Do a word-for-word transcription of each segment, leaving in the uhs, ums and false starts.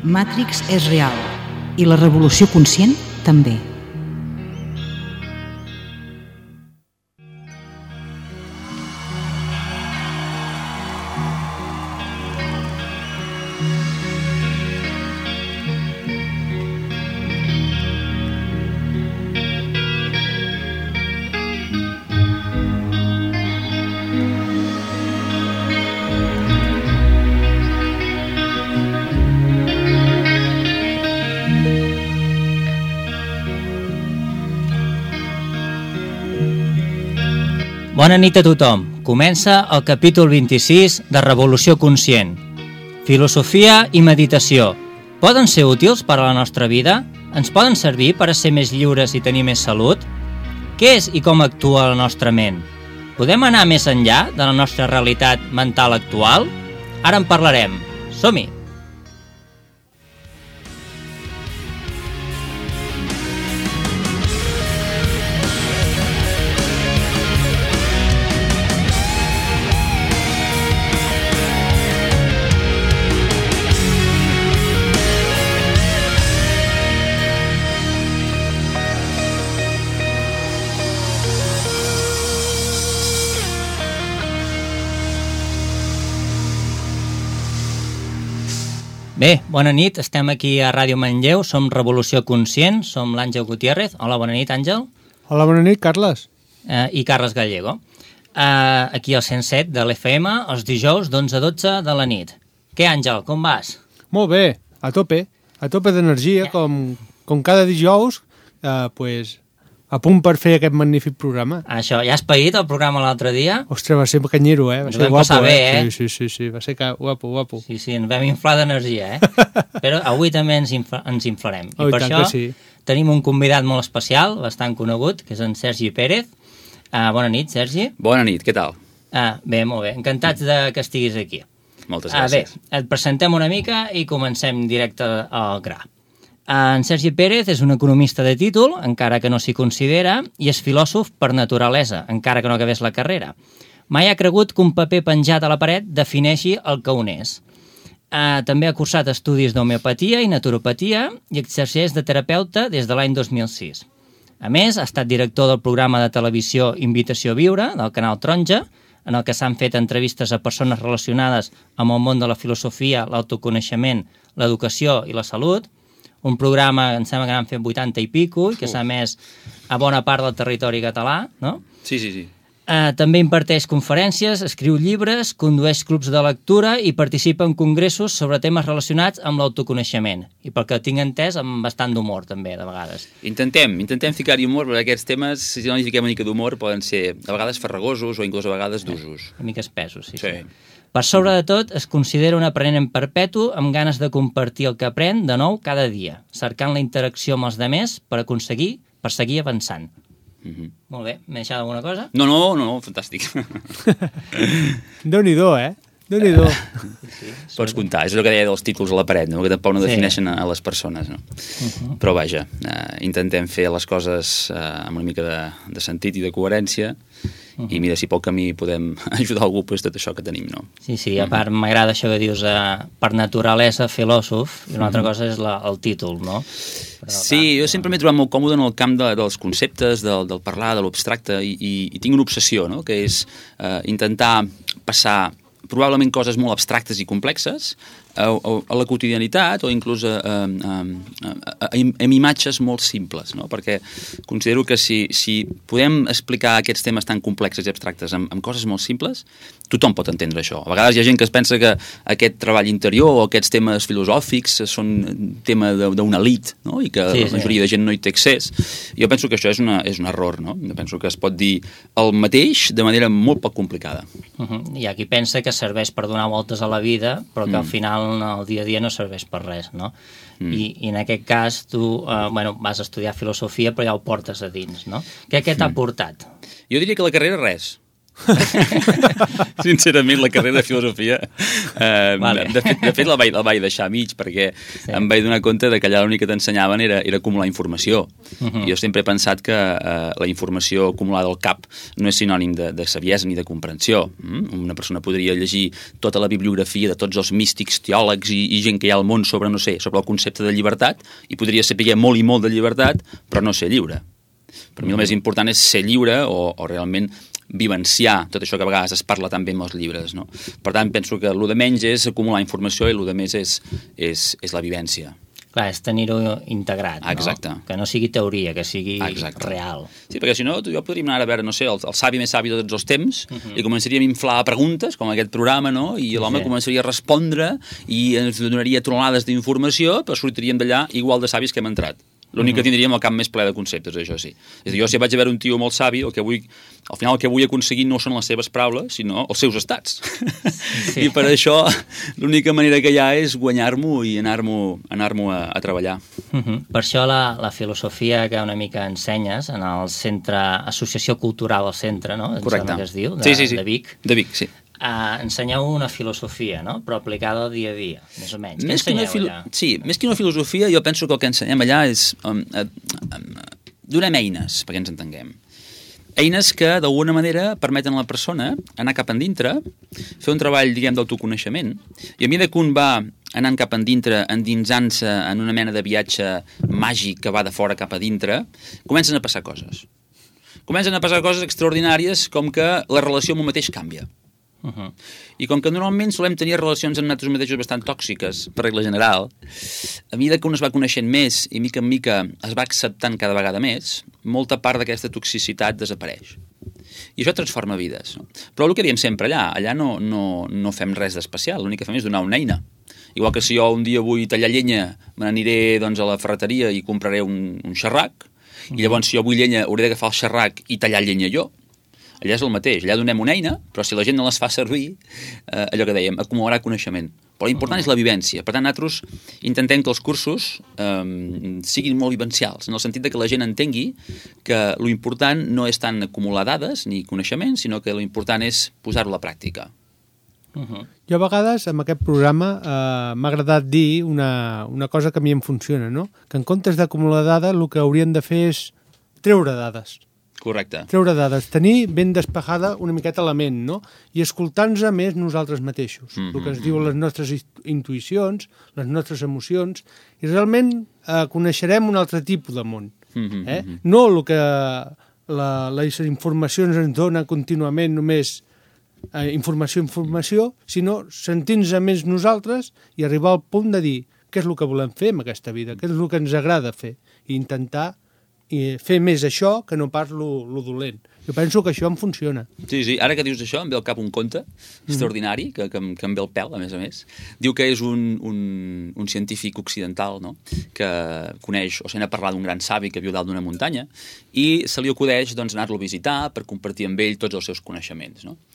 Matrix és real i la revolució conscient també. Bona nit a tothom. Comença el capítol vint-i-sis de Revolució Conscient. Filosofia i meditació. Poden ser útils per a la nostra vida? Ens poden servir per a ser més lliures i tenir més salut? Què és i com actua la nostra ment? Podem anar més enllà de la nostra realitat mental actual? Ara en parlarem. Som-hi! Bé, bona nit, estem aquí a Ràdio Manlleu, som Revolució Conscient, som l'Àngel Gutiérrez. Hola, bona nit, Àngel. Hola, bona nit, Carles. Eh, I Carles Gallego. Eh, aquí al cent set de l'F M, els dijous d'onze a dotze de la nit. Què, Àngel, com vas? Molt bé, a tope, a tope d'energia, com, com cada dijous, eh, pues, a punt per fer aquest magnífic programa. Això, ja has paït el programa l'altre dia? Ostres, va ser canyero, eh? Va Ens ser vam guapo, passar bé, eh? Sí, sí, sí, sí, va ser guapo, guapo. Sí, sí, ens vam inflar d'energia, eh? Però avui també ens, infla, ens inflarem. I oh, per tant això que sí. Tenim un convidat molt especial, bastant conegut, que és en Sergi Pérez. Uh, bona nit, Sergi. Bona nit, què tal? Uh, bé, molt bé. Encantats de que estiguis aquí. Moltes Uh, bé, gràcies. et presentem una mica i comencem directe al gra. En Sergi Pérez és un economista de títol, encara que no s'hi considera, i és filòsof per naturalesa, encara que no acabés la carrera. Mai ha cregut que un paper penjat a la paret defineixi el que un és. Uh, també ha cursat estudis d'homeopatia i naturopatia i exerceix de terapeuta des de l'any dos mil sis. A més, ha estat director del programa de televisió Invitació a Viure, del canal Taronja, en el que s'han fet entrevistes a persones relacionades amb el món de la filosofia, l'autoconeixement, l'educació i la salut, un programa, em sembla que n'han fet vuitanta i pico, i que s'ha emès a bona part del territori català, no? Sí, sí, sí. Uh, també imparteix conferències, escriu llibres, condueix clubs de lectura i participa en congressos sobre temes relacionats amb l'autoconeixement. I pel que tinc entès, amb bastant d'humor, també, de vegades. Intentem, intentem ficar-hi humor, perquè aquests temes, si no hi fiquem una mica d'humor, poden ser a vegades farragosos o inclús a vegades d'usos. Una mica espesos, sí, sí. Sí. Per sobre de tot, es considera un aprenent perpetu amb ganes de compartir el que aprèn de nou cada dia, cercant la interacció amb els demés per aconseguir, per seguir avançant. Mm-hmm. Molt bé, m'he deixat alguna cosa? No, no, no, fantàstic. Déu-n'hi-do, eh? Déu-n'hi-do. Sí, Pots comptar, és el que deia dels títols a la paret, no? Que tampoc no Sí. defineixen a les persones, no? Uh-huh. Però vaja, eh, intentem fer les coses eh, amb una mica de, de sentit i de coherència, uh-huh. I mira, si pel camí podem ajudar algú, doncs tot això que tenim, no? Sí, sí, a part m'agrada això que dius, eh, per naturalesa filòsof, i una altra cosa és la, el títol, no? Però, Sí, clar, jo sempre m'he trobat molt còmode en el camp de, dels conceptes, del, del parlar, de l'abstracte, i, i, i tinc una obsessió, no?, que és eh, intentar passar probablement coses molt abstractes i complexes a, a, a la quotidianitat o inclús a, a, a, a, a, a imatges molt simples, no? Perquè considero que si, si podem explicar aquests temes tan complexes i abstractes amb, amb coses molt simples, tothom pot entendre això. A vegades hi ha gent que es pensa que aquest treball interior o aquests temes filosòfics són tema d'una elit, no? I que Sí, la sí. majoria de gent no hi té accés. Jo penso que això és, una, és un error, no? Jo penso que es pot dir el mateix de manera molt poc complicada. Uh-huh. Hi ha qui pensa que serveix per donar voltes a la vida, però que mm. al final el dia a dia no serveix per res, no? Mm. I, I en aquest cas tu eh, bueno, vas estudiar filosofia però ja ho portes a dins, no? Què, què t'ha Mm. portat? Jo diria que la carrera res. Sincerament, la carrera de filosofia eh, Vale. de, fet, de fet la vaig, la vaig deixar a mig perquè sí. em vaig donar compte de que allà l'únic que t'ensenyaven era, era acumular informació. Uh -huh. Jo sempre he pensat que eh, la informació acumulada al cap no és sinònim de, de saviesa ni de comprensió. Mm? Una persona podria llegir tota la bibliografia de tots els místics, teòlegs i, i gent que hi ha al món sobre, no sé, sobre el concepte de llibertat i podria saber molt i molt de llibertat, però no ser lliure. Per mi el més important és ser lliure o, o realment vivenciar tot això que a vegades es parla també amb els llibres, no? Per tant, penso que el de menys és acumular informació i el de més és, és, és la vivència. Clar, és tenir-ho integrat, no? Exacte. Que no sigui teoria, que sigui Exacte. real. Sí, perquè si no, jo podríem anar a veure, no sé, el, el savi més savi de tots els temps, uh -huh. i començaríem a inflar preguntes, com aquest programa, no? I l'home sí. començaria a respondre i ens donaria tronades d'informació, però sortiríem d'allà igual de savis que hem entrat. L'únic que tindríem el cap més ple de conceptes, això sí. És a dir, jo si vaig a veure un tio molt savi, el que vull, al final el que vull aconseguir no són les seves paraules, sinó els seus estats. Sí. I per això l'única manera que hi ha és guanyar-m'ho i anar-m'ho anar-m'ho a, a treballar. Uh -huh. Per això la, la filosofia que una mica ensenyes en el centre, Associació Cultural al Centre, no? Correcte. Que es diu, de, sí, sí, sí. de Vic. De Vic, sí. Uh, ensenyeu una filosofia, no? Però aplicada al dia a dia, més o menys. Més Què que una ensenyeu filo... allà? Sí, més que una filosofia, jo penso que el que ensenyem allà és... Um, uh, um, donem eines, perquè ens entenguem. Eines que, d'alguna manera, permeten a la persona anar cap endintre, fer un treball, diguem, d'autoconeixement, i a mesura que un va anant cap endintre, endinsant-se en una mena de viatge màgic que va de fora cap a dintre, comencen a passar coses. Comencen a passar coses extraordinàries, com que la relació amb un mateix canvia. Uh -huh. I com que normalment solem tenir relacions amb nosaltres mateixos bastant tòxiques, per regla general, a mesura que un es va coneixent més i mica en mica es va acceptant cada vegada més, molta part d'aquesta toxicitat desapareix. I això transforma vides. No? Però el que diem sempre allà, allà no, no, no fem res d'especial, l'únic que fem és donar una eina. Igual que si jo un dia vull tallar llenya, me n'aniré doncs, a la ferreteria i compraré un, un xerrac, uh -huh. i llavors si jo vull llenya hauré d'agafar el xerrac i tallar llenya jo. Allà és el mateix, allà donem una eina, però si la gent no les fa servir, eh, allò que dèiem, acumularà coneixement. Però l'important és la vivència. Per tant, nosaltres intentem que els cursos eh, siguin molt vivencials, en el sentit de que la gent entengui que l'important no és tant acumular dades ni coneixements, sinó que l'important és posar-ho a la pràctica. Uh -huh. Jo a vegades, amb aquest programa, eh, m'ha agradat dir una, una cosa que a mi em funciona, no? Que en comptes d'acumular dades, el que haurien de fer és treure dades. Correcte. Treure dades, tenir ben despejada una miqueta la ment, no? I escoltar-nos més nosaltres mateixos, mm -hmm. el que ens diuen les nostres intuïcions, les nostres emocions, i realment eh, coneixerem un altre tipus de món. Mm -hmm. eh? No el que la, les informacions ens dona contínuament només eh, informació, informació, sinó sentir-nos més nosaltres i arribar al punt de dir què és el que volem fer amb aquesta vida, què és el que ens agrada fer, i intentar i fer més això que no pas lo, lo dolent. Jo penso que això em funciona. Sí, sí, ara que dius això em ve al cap un conte extraordinari, que, que, em, que em ve el pèl, a més a més. Diu que és un, un, un científic occidental, no?, que coneix o se n'ha parlat d'un gran savi que viu dalt d'una muntanya i se li acudeix doncs, anar-lo a visitar per compartir amb ell tots els seus coneixements, no?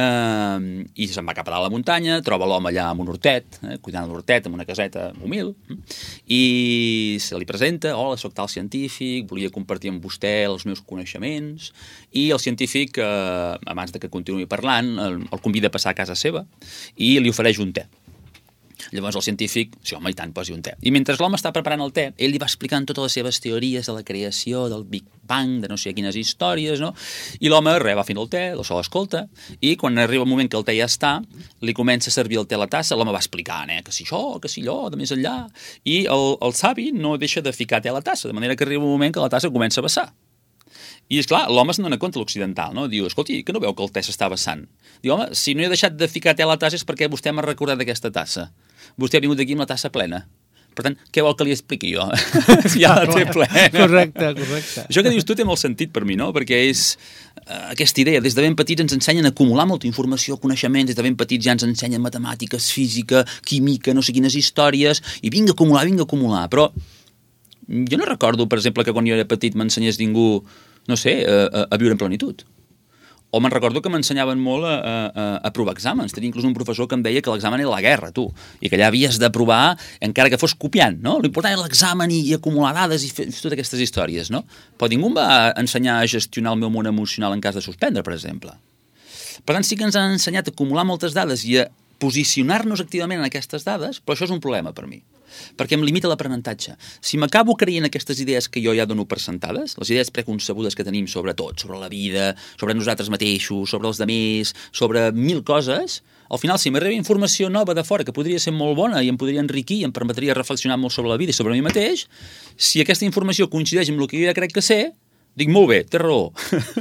Uh, I se'n va cap a dalt a la muntanya, troba l'home allà amb un hortet, eh, cuidant l'hortet amb una caseta humil, eh, i se li presenta: hola, soc tal científic, volia compartir amb vostè els meus coneixements. I el científic, eh, abans de que continuï parlant, el, el convida a passar a casa seva i li ofereix un te. Llavors el científic, sí, home, i tant, posi un te. I mentre l'home està preparant el te, ell li va explicant totes les seves teories de la creació, del Big Bang, de no sé quines històries, no? I l'home, res, va fent el te, el sol escolta, i quan arriba el moment que el te ja està, li comença a servir el te a la tassa, l'home va explicant, eh, que si això, que si allò, de més enllà, i el, el savi no deixa de ficar te a la tassa, de manera que arriba un moment que la tassa comença a vessar. I, esclar, l'home se'n dona compte, l'occidental, no? Diu: escolti, que no veu que el te s'està vessant? Diu: home, si no he deixat de ficar te a la tassa és perquè vostè m'ha recordat d'aquesta tassa. Vostè ha vingut aquí amb la tassa plena. Per tant, què vol que li expliqui jo? Si ja la té plena. Correcte, correcte. Això que dius tu té molt sentit per mi, no? Perquè és uh, aquesta idea. Des de ben petits ens ensenyen a acumular molta informació, coneixements. Des de ben petits ja ens ensenyen matemàtiques, física, química, no sé quines històries. I vinga a acumular, vinga a acumular. Però jo no recordo, per exemple, que quan jo era petit m'ensenyés ningú, no sé, a, a viure en plenitud. O me'n recordo que m'ensenyaven molt a, a, a provar exàmens. Tenia inclús un professor que em deia que l'examen era la guerra, tu, i que allà havies de provar encara que fos copiant, no? L'important era l'examen i, i acumular dades i fer, fer totes aquestes històries, no? Però ningú em va ensenyar a gestionar el meu món emocional en cas de suspendre, per exemple. Per tant, sí que ens han ensenyat a acumular moltes dades i a posicionar-nos activament en aquestes dades, però això és un problema per mi, perquè em limita l'aprenentatge. Si m'acabo creient aquestes idees que jo ja dono per sentades, les idees preconcebudes que tenim sobre tot, sobre la vida, sobre nosaltres mateixos, sobre els demés, sobre mil coses, al final, si m'arriba informació nova de fora que podria ser molt bona i em podria enriquir i em permetria reflexionar molt sobre la vida i sobre mi mateix, si aquesta informació coincideix amb el que jo ja crec que sé, dic, molt bé, té raó.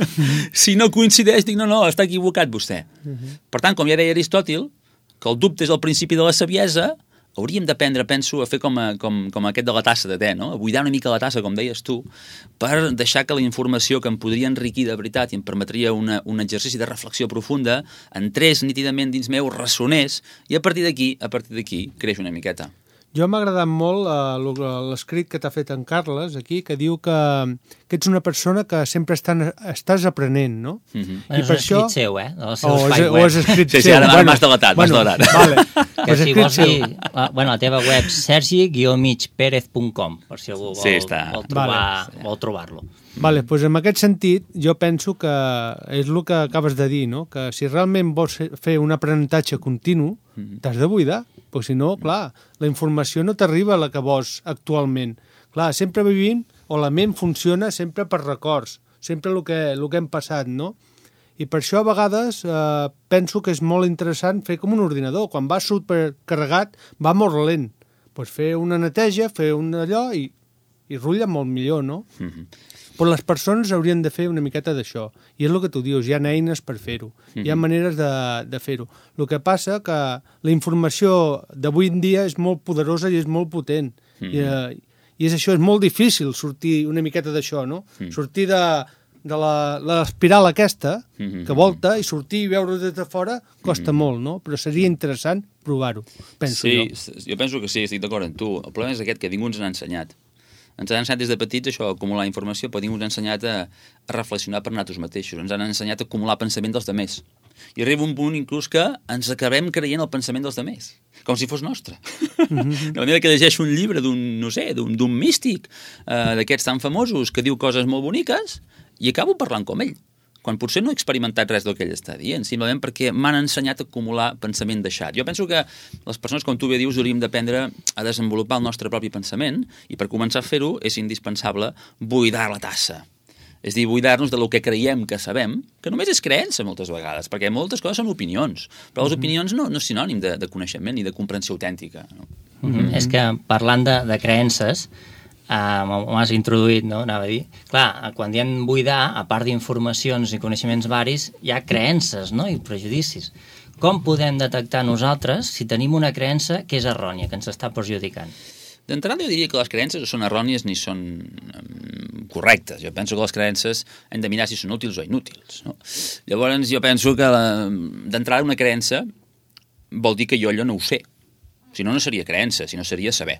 Si no coincideix, dic, no, no, està equivocat vostè. Per tant, com ja deia Aristòtil, que el dubte és el principi de la saviesa, hauríem d'aprendre, penso, a fer com, a, com, com aquest de la tassa de te, no? A buidar una mica la tassa, com deies tu, per deixar que la informació que em podria enriquir de veritat i em permetria una, un exercici de reflexió profunda entrés nítidament dins meu, ressonés, i a partir d'aquí, a partir d'aquí, creix una miqueta. Jo m'ha agradat molt uh, l'escrit que t'ha fet en Carles aquí, que diu que, que ets una persona que sempre estan, estàs aprenent, no? Mm-hmm. Bueno, és un això... escrit seu, eh? O, o, és, o és escrit sí, seu. Sí, ara bueno, m'has delatat, m'has bueno, delatat. Vale. Que si vols dir, la, bueno, la teva web, sergi guió mig pérez punt com, per si algú vol, sí, està... vol, trobar, vale. vol trobar-lo. Vale, doncs en aquest sentit jo penso que és el que acabes de dir, no? Que si realment vols fer un aprenentatge continu, mm-hmm. t'has de buidar, perquè si no, clar, la informació no t'arriba a la que vols actualment. Clar, sempre vivim, o la ment funciona sempre per records, sempre el que, el que hem passat, no? I per això a vegades eh, penso que és molt interessant fer com un ordinador. Quan va supercarregat va molt lent. Pues fer una neteja, fer un allò i, i rutlla molt millor, no? Mm-hmm. Però les persones haurien de fer una miqueta d'això. I és el que tu dius, hi ha eines per fer-ho. Mm-hmm. Hi ha maneres de, de fer-ho. El que passa que la informació d'avui en dia és molt poderosa i és molt potent. Mm-hmm. I, eh, I és això, és molt difícil sortir una miqueta d'això, no? Mm-hmm. Sortir de, de l'espiral aquesta, mm-hmm. que volta, i sortir i veure des de fora costa mm-hmm. molt, no? Però seria interessant provar-ho, penso sí, jo. Sí, jo penso que sí, estic d'acord amb tu. El problema és aquest, que ningú ens n'ha ensenyat. Ens han ensenyat des de petits això, a acumular informació, però ningú ens ha ensenyat a, a reflexionar per nosaltres mateixos. Ens han ensenyat a acumular pensament dels demés. I arriba un punt inclús que ens acabem creient el pensament dels demés, com si fos nostre. Mm-hmm. De manera que llegeixo un llibre d'un, no sé, d'un, d'un místic, eh, d'aquests tan famosos, que diu coses molt boniques, i acabo parlant com ell, quan potser no he experimentat res del que ell està dient, simplement perquè m'han ensenyat a acumular pensament deixat. Jo penso que les persones, com tu bé dius, hauríem d'aprendre a desenvolupar el nostre propi pensament, i per començar a fer-ho és indispensable buidar la tassa. És dir, buidar-nos de lo que creiem que sabem, que només és creença moltes vegades, perquè moltes coses són opinions, però les opinions no, no és sinònim de, de coneixement ni de comprensió autèntica. No? Mm-hmm. És que parlant de, de creences, Uh, m'has introduït, no? Anava a dir. Clar, quan diem buidar, a part d'informacions i coneixements varis, hi ha creences, no? I prejudicis. Com podem detectar nosaltres si tenim una creença que és errònia, que ens està perjudicant? D'entrada jo diria que les creences no són errònies ni són um, correctes. Jo penso que les creences hem de mirar si són útils o inútils. No? Llavors jo penso que d'entrada una creença vol dir que jo allò no ho sé. Si no, no seria creença, sinó seria saber.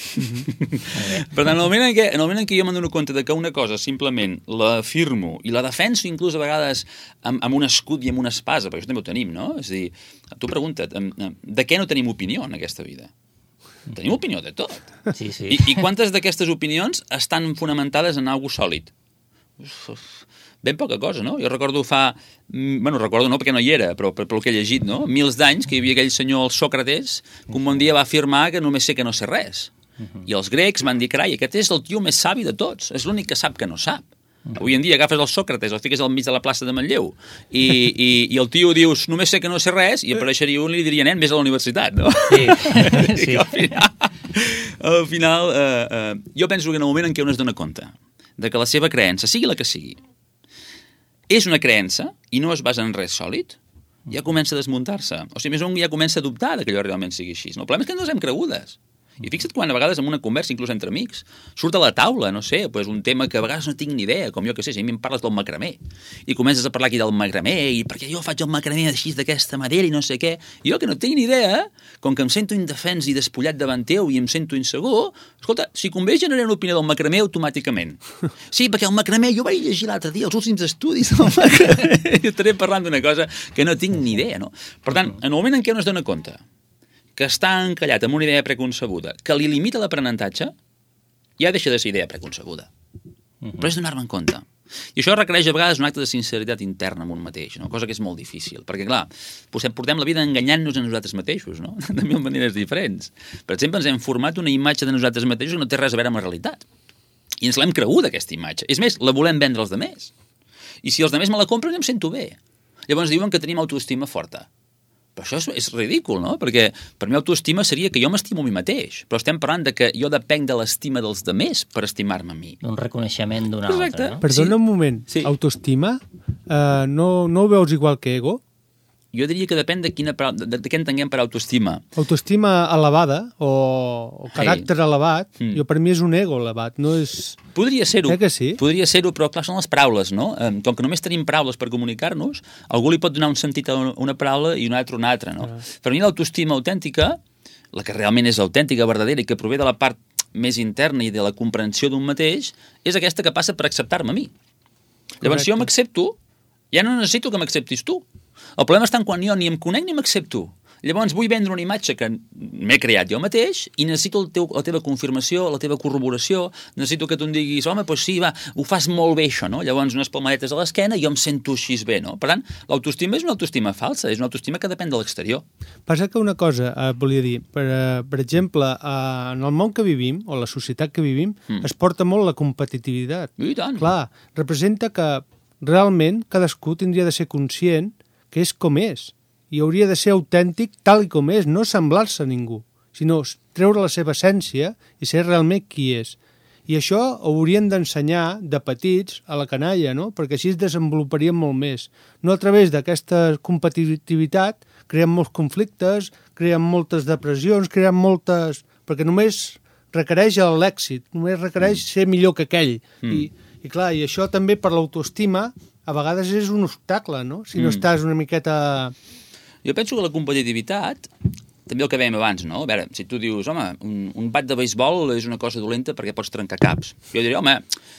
Mm-hmm. Per tant, en el moment en què, en el moment en què jo m'adono compte de que una cosa simplement l'afirmo i la defenso inclús a vegades amb, amb un escut i amb una espasa, perquè això també ho tenim, no? És a dir, tu pregunta't, de què no tenim opinió en aquesta vida? Tenim opinió de tot. Sí, sí. I, i quantes d'aquestes opinions estan fonamentades en alguna cosa sòlid? Uf, ben poca cosa, no? Jo recordo fa... Bueno, recordo no, perquè no hi era, però per, per el que he llegit, no? Mils d'anys que hi havia aquell senyor, el Sòcrates, que un bon dia va afirmar que només sé que no sé res. Uh-huh. I els grecs van dir, carai, aquest és el tio més savi de tots. És l'únic que sap que no sap. Uh-huh. Avui en dia agafes el Sòcrates, el fiques al mig de la plaça de Manlleu, i, i, i el tio dius, només sé que no sé res, i apareixeria un i li diria, nen, vés a la universitat, no? Sí. Sí. Al final, al final eh, eh, jo penso que en el moment en què un es dona compte de que la seva creença, sigui la que sigui, és una creença i no es basa en res sòlid, ja comença a desmuntar-se. O sigui, més o menys ja comença a dubtar que allò realment sigui així. No? El problema és que no les hem cregudes. I fixa't quan a vegades en una conversa, inclús entre amics, surt a la taula, no sé, pues un tema que a vegades no tinc ni idea, com jo que sé, si a mi em parles del macramé, i comences a parlar aquí del macramé, i perquè jo faig el macramé així d'aquesta manera i no sé què, i jo que no tinc ni idea, com que em sento indefens i despullat davant teu i em sento insegur, escolta, si convé generar una opinió del macramé automàticament. Sí, perquè el macramé, jo vaig llegir l'altre dia els últims estudis del macramé, i estaré parlant d'una cosa que no tinc ni idea, no? Per tant, en el moment en què un es dona compte que està encallat amb una idea preconcebuda, que li limita l'aprenentatge, ja deixa de ser idea preconcebuda. Uh-huh. Però és donar-me en compte. I això requereix a vegades un acte de sinceritat interna amb un mateix, no? Cosa que és molt difícil, perquè clar, portem la vida enganyant-nos a nosaltres mateixos, no? De mil maneres diferents. Per exemple, ens hem format una imatge de nosaltres mateixos que no té res a veure amb la realitat. I ens l'hem cregut, aquesta imatge. És més, la volem vendre als altres. I si els altres me la compren, em sento bé. Llavors diuen que tenim autoestima forta. Però això és, és ridícul, no? Perquè per mi autoestima seria que jo m'estimo a mi mateix, però estem parlant de que jo depenc de l'estima dels demés per estimar-me a mi. Un reconeixement d'un altre, no? Perdona Sí. un moment, Sí. autoestima, uh, no, no ho veus igual que ego? Jo diria que depèn de, quina, de, de què entenguem per autoestima. Autoestima elevada o, o caràcter hey. elevat, Mm. jo per mi és un ego elevat, no és... Podria ser-ho, Eh que sí? podria ser-ho, però clar, són les paraules, no? Um, com que només tenim paraules per comunicar-nos, algú li pot donar un sentit a una paraula i un altre una altra, no? Ah. Per mi l'autoestima autèntica, la que realment és autèntica, verdadera i que prové de la part més interna i de la comprensió d'un mateix, és aquesta que passa per acceptar-me a mi. Llavors, Correcte. si jo m'accepto, ja no necessito que m'acceptis tu. El problema està quan jo ni em conec ni m'accepto. Llavors vull vendre una imatge que m'he creat jo mateix i necessito el teu, la teva confirmació, la teva corroboració, necessito que tu em diguis, home, doncs sí, va, ho fas molt bé això, no? Llavors unes palmadetes a l'esquena i jo em sento així bé, no? Per tant, l'autoestima és una autoestima falsa, és una autoestima que depèn de l'exterior. Passa que una cosa, eh, volia dir, per, eh, per exemple, eh, en el món que vivim, o la societat que vivim, mm. es porta molt la competitivitat. I tant. Clar, representa que realment cadascú tindria de ser conscient que és com és, i hauria de ser autèntic tal i com és, no semblar-se a ningú, sinó treure la seva essència i ser realment qui és. I això ho haurien d'ensenyar de petits a la canalla, no? Perquè així es desenvoluparien molt més. No a través d'aquesta competitivitat creen molts conflictes, creen moltes depressions, creen moltes... perquè només requereix l'èxit, només requereix mm. ser millor que aquell. Mm. I, I clar, i això també per l'autoestima a vegades és un obstacle, no? Si no mm. estàs una miqueta... Jo penso que la competitivitat, també el que dèiem abans, no? A veure, si tu dius, home, un, un bat de beisbol és una cosa dolenta perquè pots trencar caps. Jo diria, home,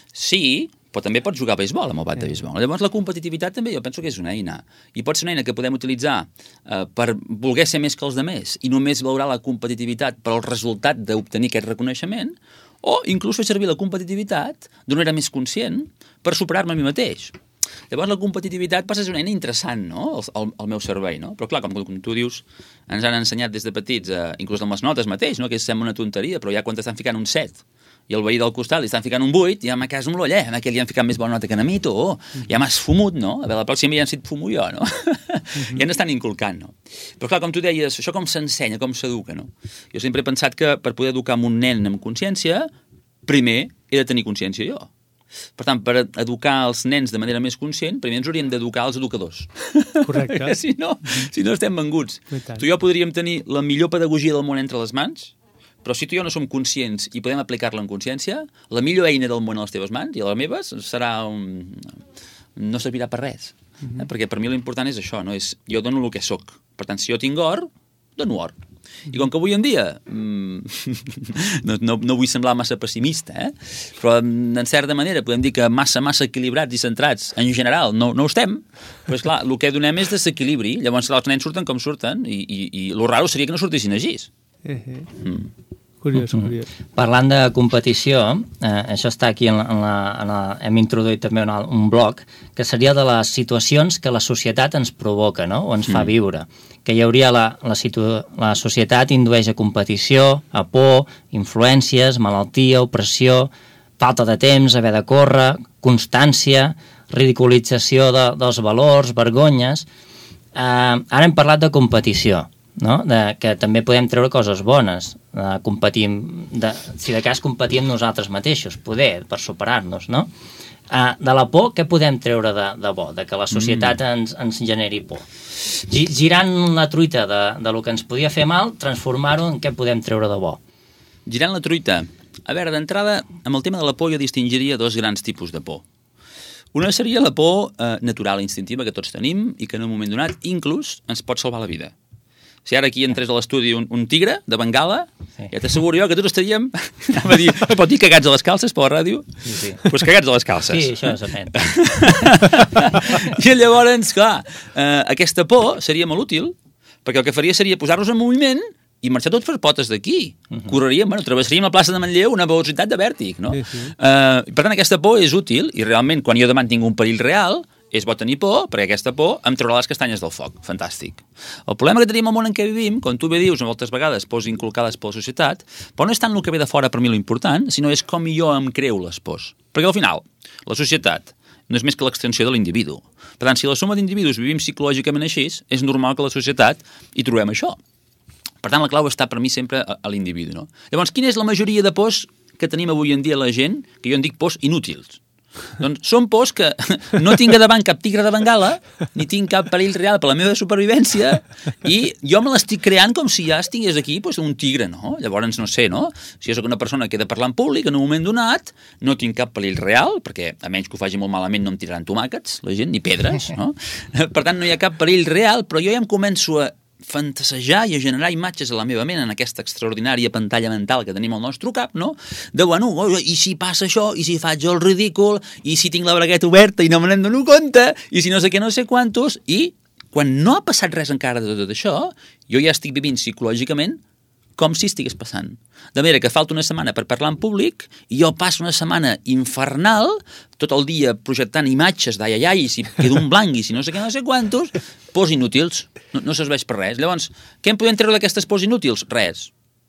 sí, però també pots jugar a beisbol amb el bat de beisbol. Llavors la competitivitat també jo penso que és una eina. I pot ser una eina que podem utilitzar eh, per voler ser més que els demés i només valorar la competitivitat per al resultat d'obtenir aquest reconeixement, o inclús fer servir la competitivitat d'una manera més conscient per superar-me a mi mateix. Llavors la competitivitat passa a ser una eina interessant, no?, al, al meu servei, no? Però clar, com, com tu dius, ens han ensenyat des de petits, eh, inclús amb les notes mateix, no?, que sembla una tonteria, però ja quan t'estan ficant un set i el veí del costat li estan ficant un vuit, ja me caso amb l'oller, a aquell li han ficat més bona nota que a mi, tu, oh, ja m'has fumut, no? A veure, la pròxima ja en sit fumo jo, no? Mm-hmm. Ja n'estan inculcant, no? Però clar, com tu deies, això com s'ensenya, com s'educa, no? Jo sempre he pensat que per poder educar amb un nen amb consciència, primer he de tenir consciència jo. Per tant, per educar els nens de manera més conscient, primer ens hauríem d'educar els educadors. Correcte. Perquè si no, si no estem venguts. Tu i jo podríem tenir la millor pedagogia del món entre les mans, però si tu i jo no som conscients i podem aplicar-la en consciència, la millor eina del món a les teves mans i a les meves serà un... no servirà per res. Mm-hmm. Eh? Perquè per mi l'important és això, no? És, jo dono el que sóc. Per tant, si jo tinc or, dono or. I com que avui en dia, mmm, no, no, no vull semblar massa pessimista, eh? Però en certa manera podem dir que massa, massa equilibrats i centrats en general no, no ho estem, però és clar, el que donem és desequilibri, llavors els nens surten com surten i, i, i el raro seria que no sortissin així. Eh, eh. Mm. Curiós, curiós. Parlant de competició, eh, això està aquí, en la, en la, en la, hem introduït també un, un bloc, que seria de les situacions que la societat ens provoca, no?, o ens fa Mm. viure. Que hi hauria la, la, situ, la societat indueix a competició, a por, influències, malaltia, opressió, falta de temps, haver de córrer, constància, ridiculització de, dels valors, vergonyes. Eh, ara hem parlat de competició, no? De, que també podem treure coses bones, de competir, de, si de cas competir amb nosaltres mateixos, poder, per superar-nos, no? Uh, de la por, què podem treure de, de bo? De que la societat mm. ens, ens generi por. Gi- girant la truita de, de lo que ens podia fer mal, transformar-ho en què podem treure de bo. Girant la truita. A veure, d'entrada, amb el tema de la por jo distingiria dos grans tipus de por. Una seria la por eh, natural, instintiva, que tots tenim i que en un moment donat inclús ens pot salvar la vida. Si ara aquí entrés a l'estudi un, un tigre de Bengala, sí. Ja t'asseguro jo que tots estaríem, anava a dir, pot dir cagats a les calces per la ràdio? Sí, sí. Pues cagats a les calces. Sí, això s'aprèn. I llavors, clar, eh, aquesta por seria molt útil, perquè el que faria seria posar-nos en moviment i marxar tots per potes d'aquí. Uh -huh. Correríem, bueno, travessaríem la plaça de Manlleu una velocitat de vèrtic, no? Sí, sí. Uh, per tant, aquesta por és útil, i realment, quan jo demà tinc un perill real, és bo tenir por, perquè aquesta por em traurà les castanyes del foc. Fantàstic. El problema que tenim al món en què vivim, com tu bé dius, moltes vegades pors inculcades per la societat, però no és tant el que ve de fora per mi l'important, sinó és com jo em creu les pors. Perquè al final, la societat no és més que l'extensió de l'individu. Per tant, si la suma d'individus vivim psicològicament així, és normal que a la societat hi trobem això. Per tant, la clau està per mi sempre a, a l'individu, no? Llavors, quina és la majoria de pors que tenim avui en dia la gent, que jo en dic pors inútils? Doncs són pors que no tinc a davant cap tigre de Bengala, ni tinc cap perill real per la meva supervivència, i jo me l'estic creant com si ja estigués aquí doncs, un tigre, no? Llavors, no sé, no? Si jo soc una persona que he de parlar en públic, en un moment donat, no tinc cap perill real, perquè a menys que ho faci molt malament no em tiraran tomàquets, la gent, ni pedres, no? Per tant, no hi ha cap perill real, però jo ja em començo a fantasejar i a generar imatges a la meva ment en aquesta extraordinària pantalla mental que tenim al nostre cap, no? De, bueno, oh, i si passa això, i si faig el ridícul, i si tinc la bragueta oberta i no me n'en dono compte, i si no sé què, no sé quantos, i quan no ha passat res encara de tot això, jo ja estic vivint psicològicament com si estigués passant. De manera que falta una setmana per parlar en públic i jo passo una setmana infernal, tot el dia projectant imatges d'ai, ai, ai, i si quedo un blanc i si no sé què, no sé quantos, pors inútils. No, no serveix per res. Llavors, què en podem treure d'aquestes pors inútils? Res.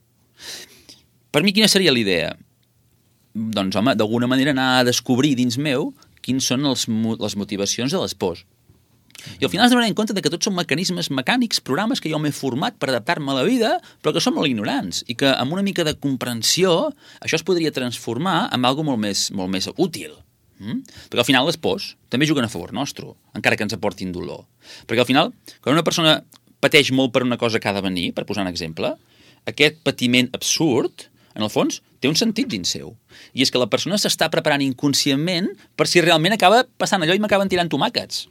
Per mi, quina seria l'idea? Doncs, home, d'alguna manera anar a descobrir dins meu quins són els, les motivacions de les pors. I al final ens donem compte de que tots són mecanismes mecànics, programes que jo m'he format per adaptar-me a la vida, però que són molt ignorants, i que amb una mica de comprensió això es podria transformar en algo molt més, molt més útil. Mm? Perquè al final les pors també juguen a favor nostre, encara que ens aportin dolor. Perquè al final, quan una persona pateix molt per una cosa que ha de venir, per posar un exemple, aquest patiment absurd, en el fons, té un sentit dins seu. I és que la persona s'està preparant inconscientment per si realment acaba passant allò i m'acaben tirant tomàquets.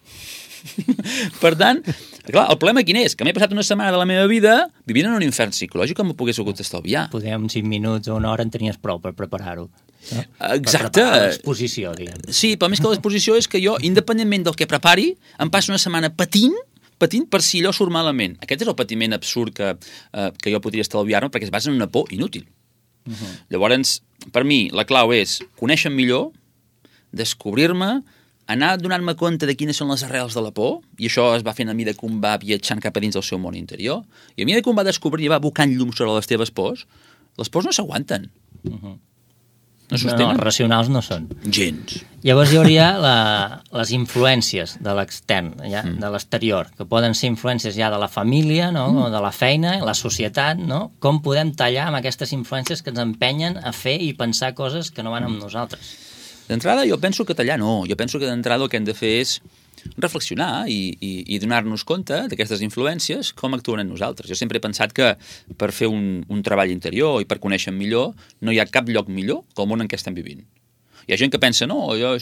Per tant, clar, el problema quin és? Que m'he passat una setmana de la meva vida vivint en un infern psicològic que m'ho pogués hagut estalviar. Poder en cinc minuts o una hora en tenies prou per preparar-ho. No? Exacte. Per preparar l'exposició, diguem. Sí, però més que l'exposició és que jo, independentment del que prepari, em passo una setmana patint patint per si allò surt malament. Aquest és el patiment absurd que, eh, que jo podria estalviar-me perquè es basa en una por inútil. Uh -huh. Llavors, per mi, la clau és conèixer millor, descobrir-me, anar donant-me compte de quines són les arrels de la por, i això es va fent a mesura que un va viatjant cap a dins del seu món interior, i a mesura que un va descobrir i va abocant llum sobre les teves pors, les pors no s'aguanten. Uh -huh. No sostenen. No, no, racionals no són. Gens. Llavors hi hauria la, les influències de l'extern, ja, mm. de l'exterior, que poden ser influències ja de la família, no? Mm. o de la feina, la societat, no? Com podem tallar amb aquestes influències que ens empenyen a fer i pensar coses que no van amb nosaltres? D'entrada, jo penso que tallar no. Jo penso que d'entrada el que hem de fer és reflexionar i, i, i donar-nos compte d'aquestes influències, com actuen en nosaltres. Jo sempre he pensat que per fer un, un treball interior i per conèixer millor no hi ha cap lloc millor que el món en què estem vivint. Hi ha gent que pensa, no, jo,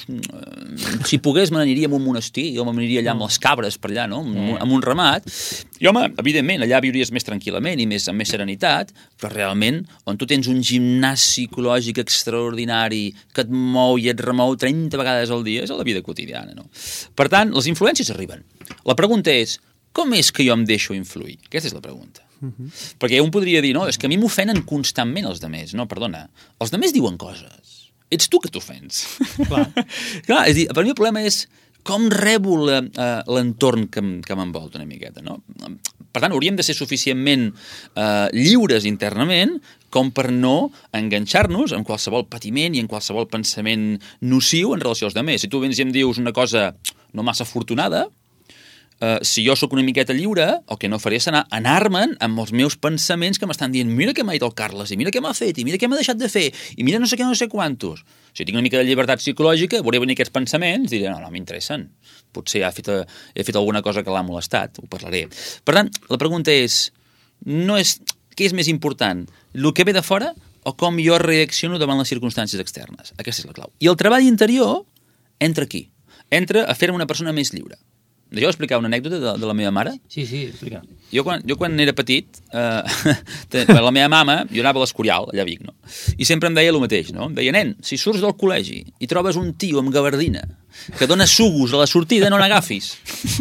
si pogués me n'aniria a un monestir, jo m'aniria allà amb les cabres per allà, no? amb, amb un ramat. I home, evidentment, allà viuries més tranquil·lament i més, amb més serenitat, però realment, on tu tens un gimnàs psicològic extraordinari que et mou i et remou trenta vegades al dia, és a la vida quotidiana, no? Per tant, les influències arriben. La pregunta és, com és que jo em deixo influir? Aquesta és la pregunta. Uh-huh. Perquè un podria dir, no, és que a mi m'ofenen constantment els demés. No, perdona, els demés diuen coses. Ets tu que t'ofens. Clar. Clar, és a dir, per mi el problema és com rebo l'entorn que, que m'envolta una miqueta, no? Per tant, hauríem de ser suficientment eh, lliures internament com per no enganxar-nos en qualsevol patiment i en qualsevol pensament nociu en relació als demés. Si tu vens i em dius una cosa no massa afortunada, Uh, si jo sóc una miqueta lliure, el que no faré és anar, anar-me'n amb els meus pensaments que m'estan dient mira què m'ha dit el Carles, i mira què m'ha fet, i mira què m'ha deixat de fer, i mira no sé què, no sé quantos. Si tinc una mica de llibertat psicològica, veuré venir aquests pensaments i diré, no, no m'interessen. Potser he fet, he fet alguna cosa que l'ha molestat, ho parlaré. Per tant, la pregunta és, no és què és més important, el que ve de fora o com jo reacciono davant les circumstàncies externes? Aquesta és la clau. I el treball interior entra aquí, entra a fer-me una persona més lliure. Deixeu explicar una anècdota de, de la meva mare? Sí, sí, explica. Jo quan, jo quan era petit, eh, la meva mama, jo anava a l'Escorial, allà a Vic, no? I sempre em deia el mateix, no? Em deia, nen, si surts del col·legi i trobes un tio amb gabardina que dona sugos a la sortida, no n'agafis.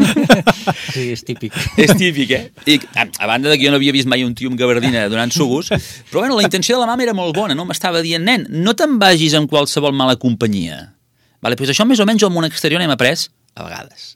Sí, és típic. És típic, eh? I, a, a banda de que jo no havia vist mai un tio amb gabardina donant sugos, però bueno, la intenció de la mama era molt bona, no? M'estava dient, nen, no te'n vagis amb qualsevol mala companyia. Vale, doncs això més o menys al món exterior n'hem après a vegades.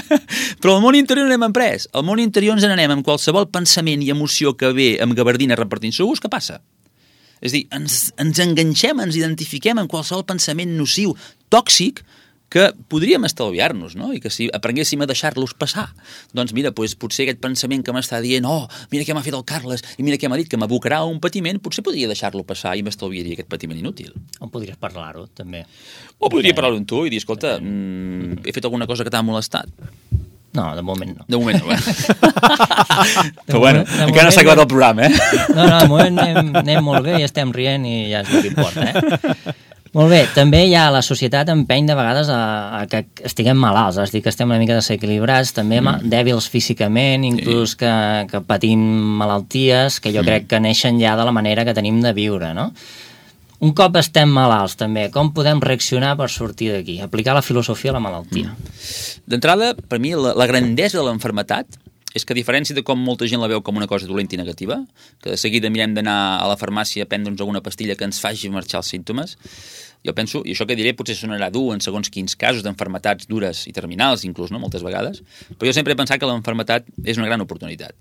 Però al món interior no n'hem après. Al món interior ens n'anem amb qualsevol pensament i emoció que ve amb gabardina repartint sugos, què passa? És a dir, ens, ens enganxem, ens identifiquem amb qualsevol pensament nociu, tòxic, que podríem estalviar-nos, no? I que si aprenguéssim a deixar-los passar, doncs mira, doncs, potser aquest pensament que m'està dient, oh, mira què m'ha fet el Carles, i mira què m'ha dit, que m'abocarà un patiment, potser podria deixar-lo passar i m'estalviaria aquest patiment inútil. O podries parlar-ho, també. O podria parlar-ho amb tu i dir, escolta, mm, he fet alguna cosa que t'ha molestat. No, de moment no. De moment no, eh? Però bueno, encara no s'ha acabat el programa, eh? No, no, de moment anem, anem molt bé i estem rient i ja és el que importa, eh? Molt bé, també hi ha la societat empeny de vegades a, a que estiguem malalts, és a dir, que estem una mica desequilibrats, també mm. dèbils físicament, inclús sí. que, que patim malalties que jo mm. crec que neixen ja de la manera que tenim de viure, no? Un cop estem malalts, també, com podem reaccionar per sortir d'aquí? Aplicar la filosofia a la malaltia. Mm. D'entrada, per mi, la, la grandesa de l'enfermetat és que a diferència de com molta gent la veu com una cosa dolenta i negativa, que de seguida mirem d'anar a la farmàcia a prendre'ns alguna pastilla que ens faci marxar els símptomes, jo penso, i això que diré potser sonarà dur en segons quins casos d'enfermetats dures i terminals, inclús, no?, moltes vegades, però jo sempre he pensat que l'enfermetat és una gran oportunitat.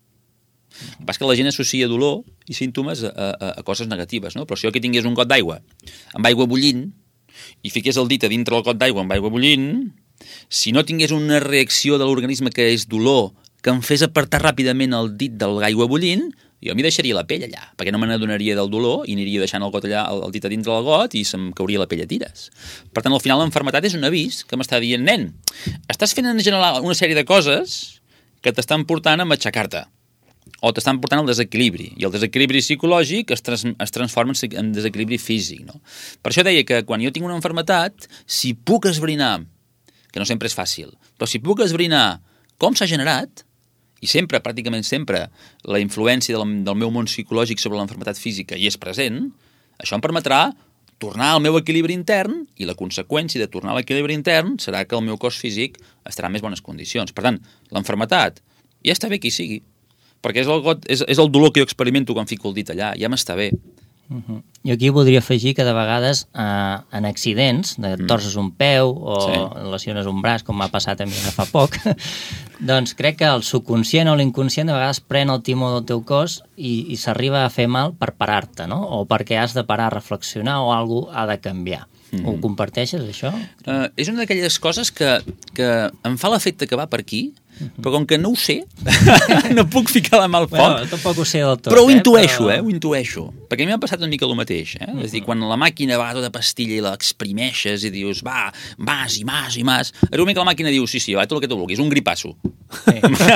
El que passa que la gent associa dolor i símptomes a, a, a coses negatives, no? Però si jo aquí tingués un got d'aigua amb aigua bullint i fiqués el dit a dintre del got d'aigua amb aigua bullint, si no tingués una reacció de l'organisme que és dolor, que em fes apartar ràpidament el dit de l'aigua bullint, jo m'hi deixaria la pell allà, perquè no me n'adonaria del dolor i aniria deixant el got allà, el, el dit a dintre del got i se'm cauria la pell a tires. Per tant, al final l'enfermetat és un avís que m'està dient, nen, estàs fent en general una sèrie de coses que t'estan portant a matxacar-te o t'estan portant al desequilibri, i el desequilibri psicològic es, trans, es transforma en desequilibri físic, no? Per això deia que quan jo tinc una enfermetat, si puc esbrinar, que no sempre és fàcil, però si puc esbrinar com s'ha generat, i sempre, pràcticament sempre, la influència del, del meu món psicològic sobre l'enfermetat física hi és present, això em permetrà tornar al meu equilibri intern i la conseqüència de tornar a l'equilibri intern serà que el meu cos físic estarà en més bones condicions. Per tant, l'enfermetat ja està bé qui sigui, perquè és el, got, és, és el dolor que jo experimento quan fico el dit allà, ja m'està bé. Uh-huh. Jo aquí voldria afegir que de vegades eh, en accidents, de mm. torces un peu o sí. lesiones un braç, com m'ha passat a mi fa poc, doncs crec que el subconscient o l'inconscient de vegades pren el timó del teu cos i, i s'arriba a fer mal per parar-te, no? O perquè has de parar a reflexionar o alguna cosa ha de canviar. Mm-hmm. Ho comparteixes, això? Uh, és una d'aquelles coses que, que em fa l'efecte que va per aquí, mm-hmm. però com que no ho sé, no puc ficar la mà al foc. Bueno, tampoc ho sé del tot. Però ho intueixo, eh? eh? Ho intueixo. Perquè a mi m'ha passat una mica el mateix, eh? Mm-hmm. És a dir, quan la màquina va tota pastilla i l'exprimeixes i dius, va, vas i mas i mas, és un que la màquina diu, sí, sí, va, tot el que tu vulguis, un grippasso. Sí.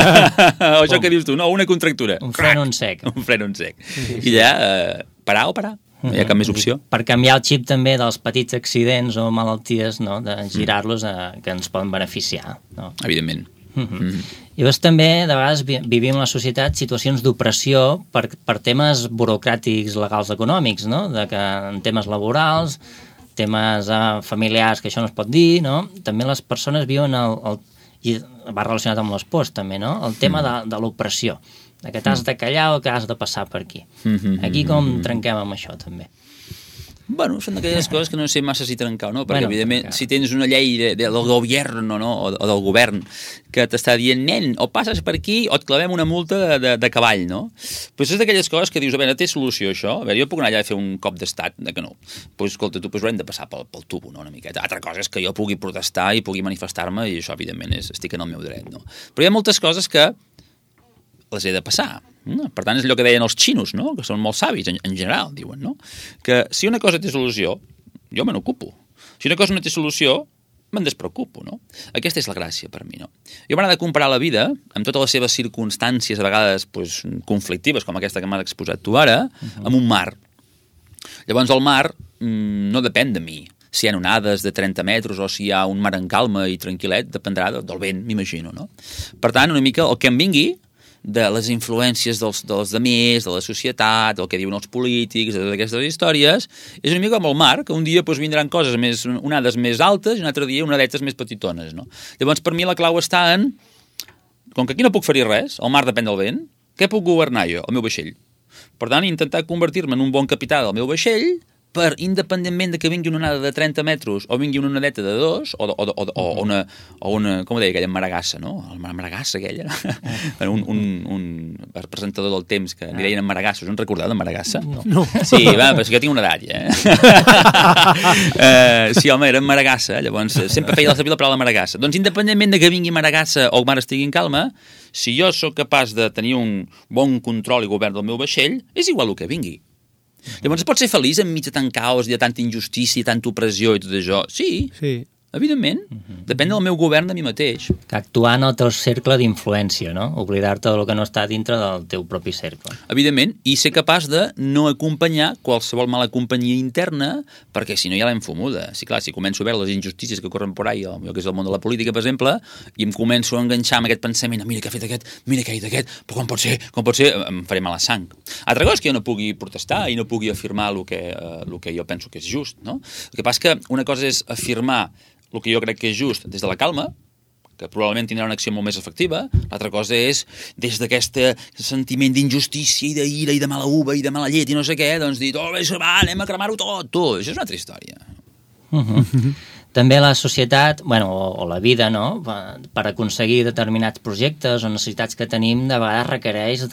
O això que dius tu, no, una contractura. Un fren on sec. Un fren on sec. Sí, sí. I ja, eh, parar o parar. No hi ha cap més opció. Per canviar el xip també dels petits accidents o malalties, no? De girar-los a, que ens poden beneficiar. No? Evidentment. Uh-huh. Mm-hmm. Llavors també, de vegades, vivim a la societat situacions d'opressió per, per temes burocràtics, legals, econòmics, no? De que en temes laborals, temes uh, familiars, que això no es pot dir, no? També les persones viuen el, el, i va relacionat amb les pors també, no? El tema mm. de, de l'opressió, de que t'has de callar o que has de passar per aquí. Aquí com trenquem amb això, també? Bueno, són d'aquelles coses que no sé massa si trencar o no, perquè, bueno, evidentment, trencar. Si tens una llei de, de, del govern no, o, o del govern que t'està dient, nen, o passes per aquí o et clavem una multa de, de, de cavall, no? Però és d'aquelles coses que dius, a veure, té solució això? A veure, jo puc anar allà a fer un cop d'estat, de que no. Pues, escolta, tu, pues, haurem de passar pel, pel tubo, no?, una miqueta. Altra cosa és que jo pugui protestar i pugui manifestar-me, i això, evidentment, és, estic en el meu dret, no? Però hi ha moltes coses que les he de passar. Per tant, és allò que deien els xinos, no? Que són molt savis, en, en general, diuen, no? Que si una cosa té solució, jo me n'ocupo. Si una cosa no té solució, me'n despreocupo, no? Aquesta és la gràcia per mi, no? Jo m'agrada comparar la vida amb totes les seves circumstàncies, a vegades pues, conflictives, com aquesta que m'has exposat tu ara, uh-huh. amb un mar. Llavors el mar mm, no depèn de mi. si hi ha onades de trenta metres o si hi ha un mar en calma i tranquil·let, dependrà del vent, m'imagino, no? Per tant, una mica el que em vingui de les influències dels, dels demés, de la societat, del que diuen els polítics, de totes aquestes històries, és una mica com el mar, que un dia doncs, vindran coses més, onades més altes i un altre dia onadetes més petitones, no? Llavors, per mi la clau està en, com que aquí no puc fer res, el mar depèn del vent, què puc governar jo? El meu vaixell. Per tant, intentar convertir-me en un bon capità del meu vaixell per, independentment de que vingui una onada de trenta metres o vingui una onadeta de dos, o, o, o, o, una, o una, com ho deia, aquella maragassa, no? La maragassa aquella. un, un, un presentador del temps que li deien en Maragassa. Us en recordeu de Maragassa? No. no. Sí, va, però jo tinc una edat, ja. Eh? uh, sí, home, era en Maragassa, llavors sempre feia la servir la paraula Maragassa. Doncs independentment de que vingui Maragassa o el mar estigui en calma, si jo sóc capaç de tenir un bon control i govern del meu vaixell, és igual el que vingui. Llavors, pots ser feliç enmig de tant caos, de tanta injustícia, tanta opressió i tot això? Sí, sí. Evidentment. Uh-huh. Depèn del meu govern de mi mateix. Que actuar en el teu cercle d'influència, no? Oblidar-te del que no està dintre del teu propi cercle. Evidentment, i ser capaç de no acompanyar qualsevol mala companyia interna, perquè si no ja l'hem fumuda. Sí, clar, si començo a veure les injustícies que corren por ahí, el que és el món de la política, per exemple, i em començo a enganxar amb aquest pensament, mira què ha fet aquest, mira què ha dit aquest, però com pot ser, com pot ser, em faré mala sang. Altra cosa és que jo no pugui protestar i no pugui afirmar el que, eh, el que jo penso que és just, no? El que passa que una cosa és afirmar el que jo crec que és just des de la calma, que probablement tindrà una acció molt més efectiva. L'altra cosa és, des d'aquest sentiment d'injustícia i d'ira i de mala uva i de mala llet i no sé què, doncs dir, oh, va, anem a cremar-ho tot, tu. Això és una altra història. Uh-huh. També la societat, bueno, o, o la vida, no? Per aconseguir determinats projectes o necessitats que tenim, de vegades requereix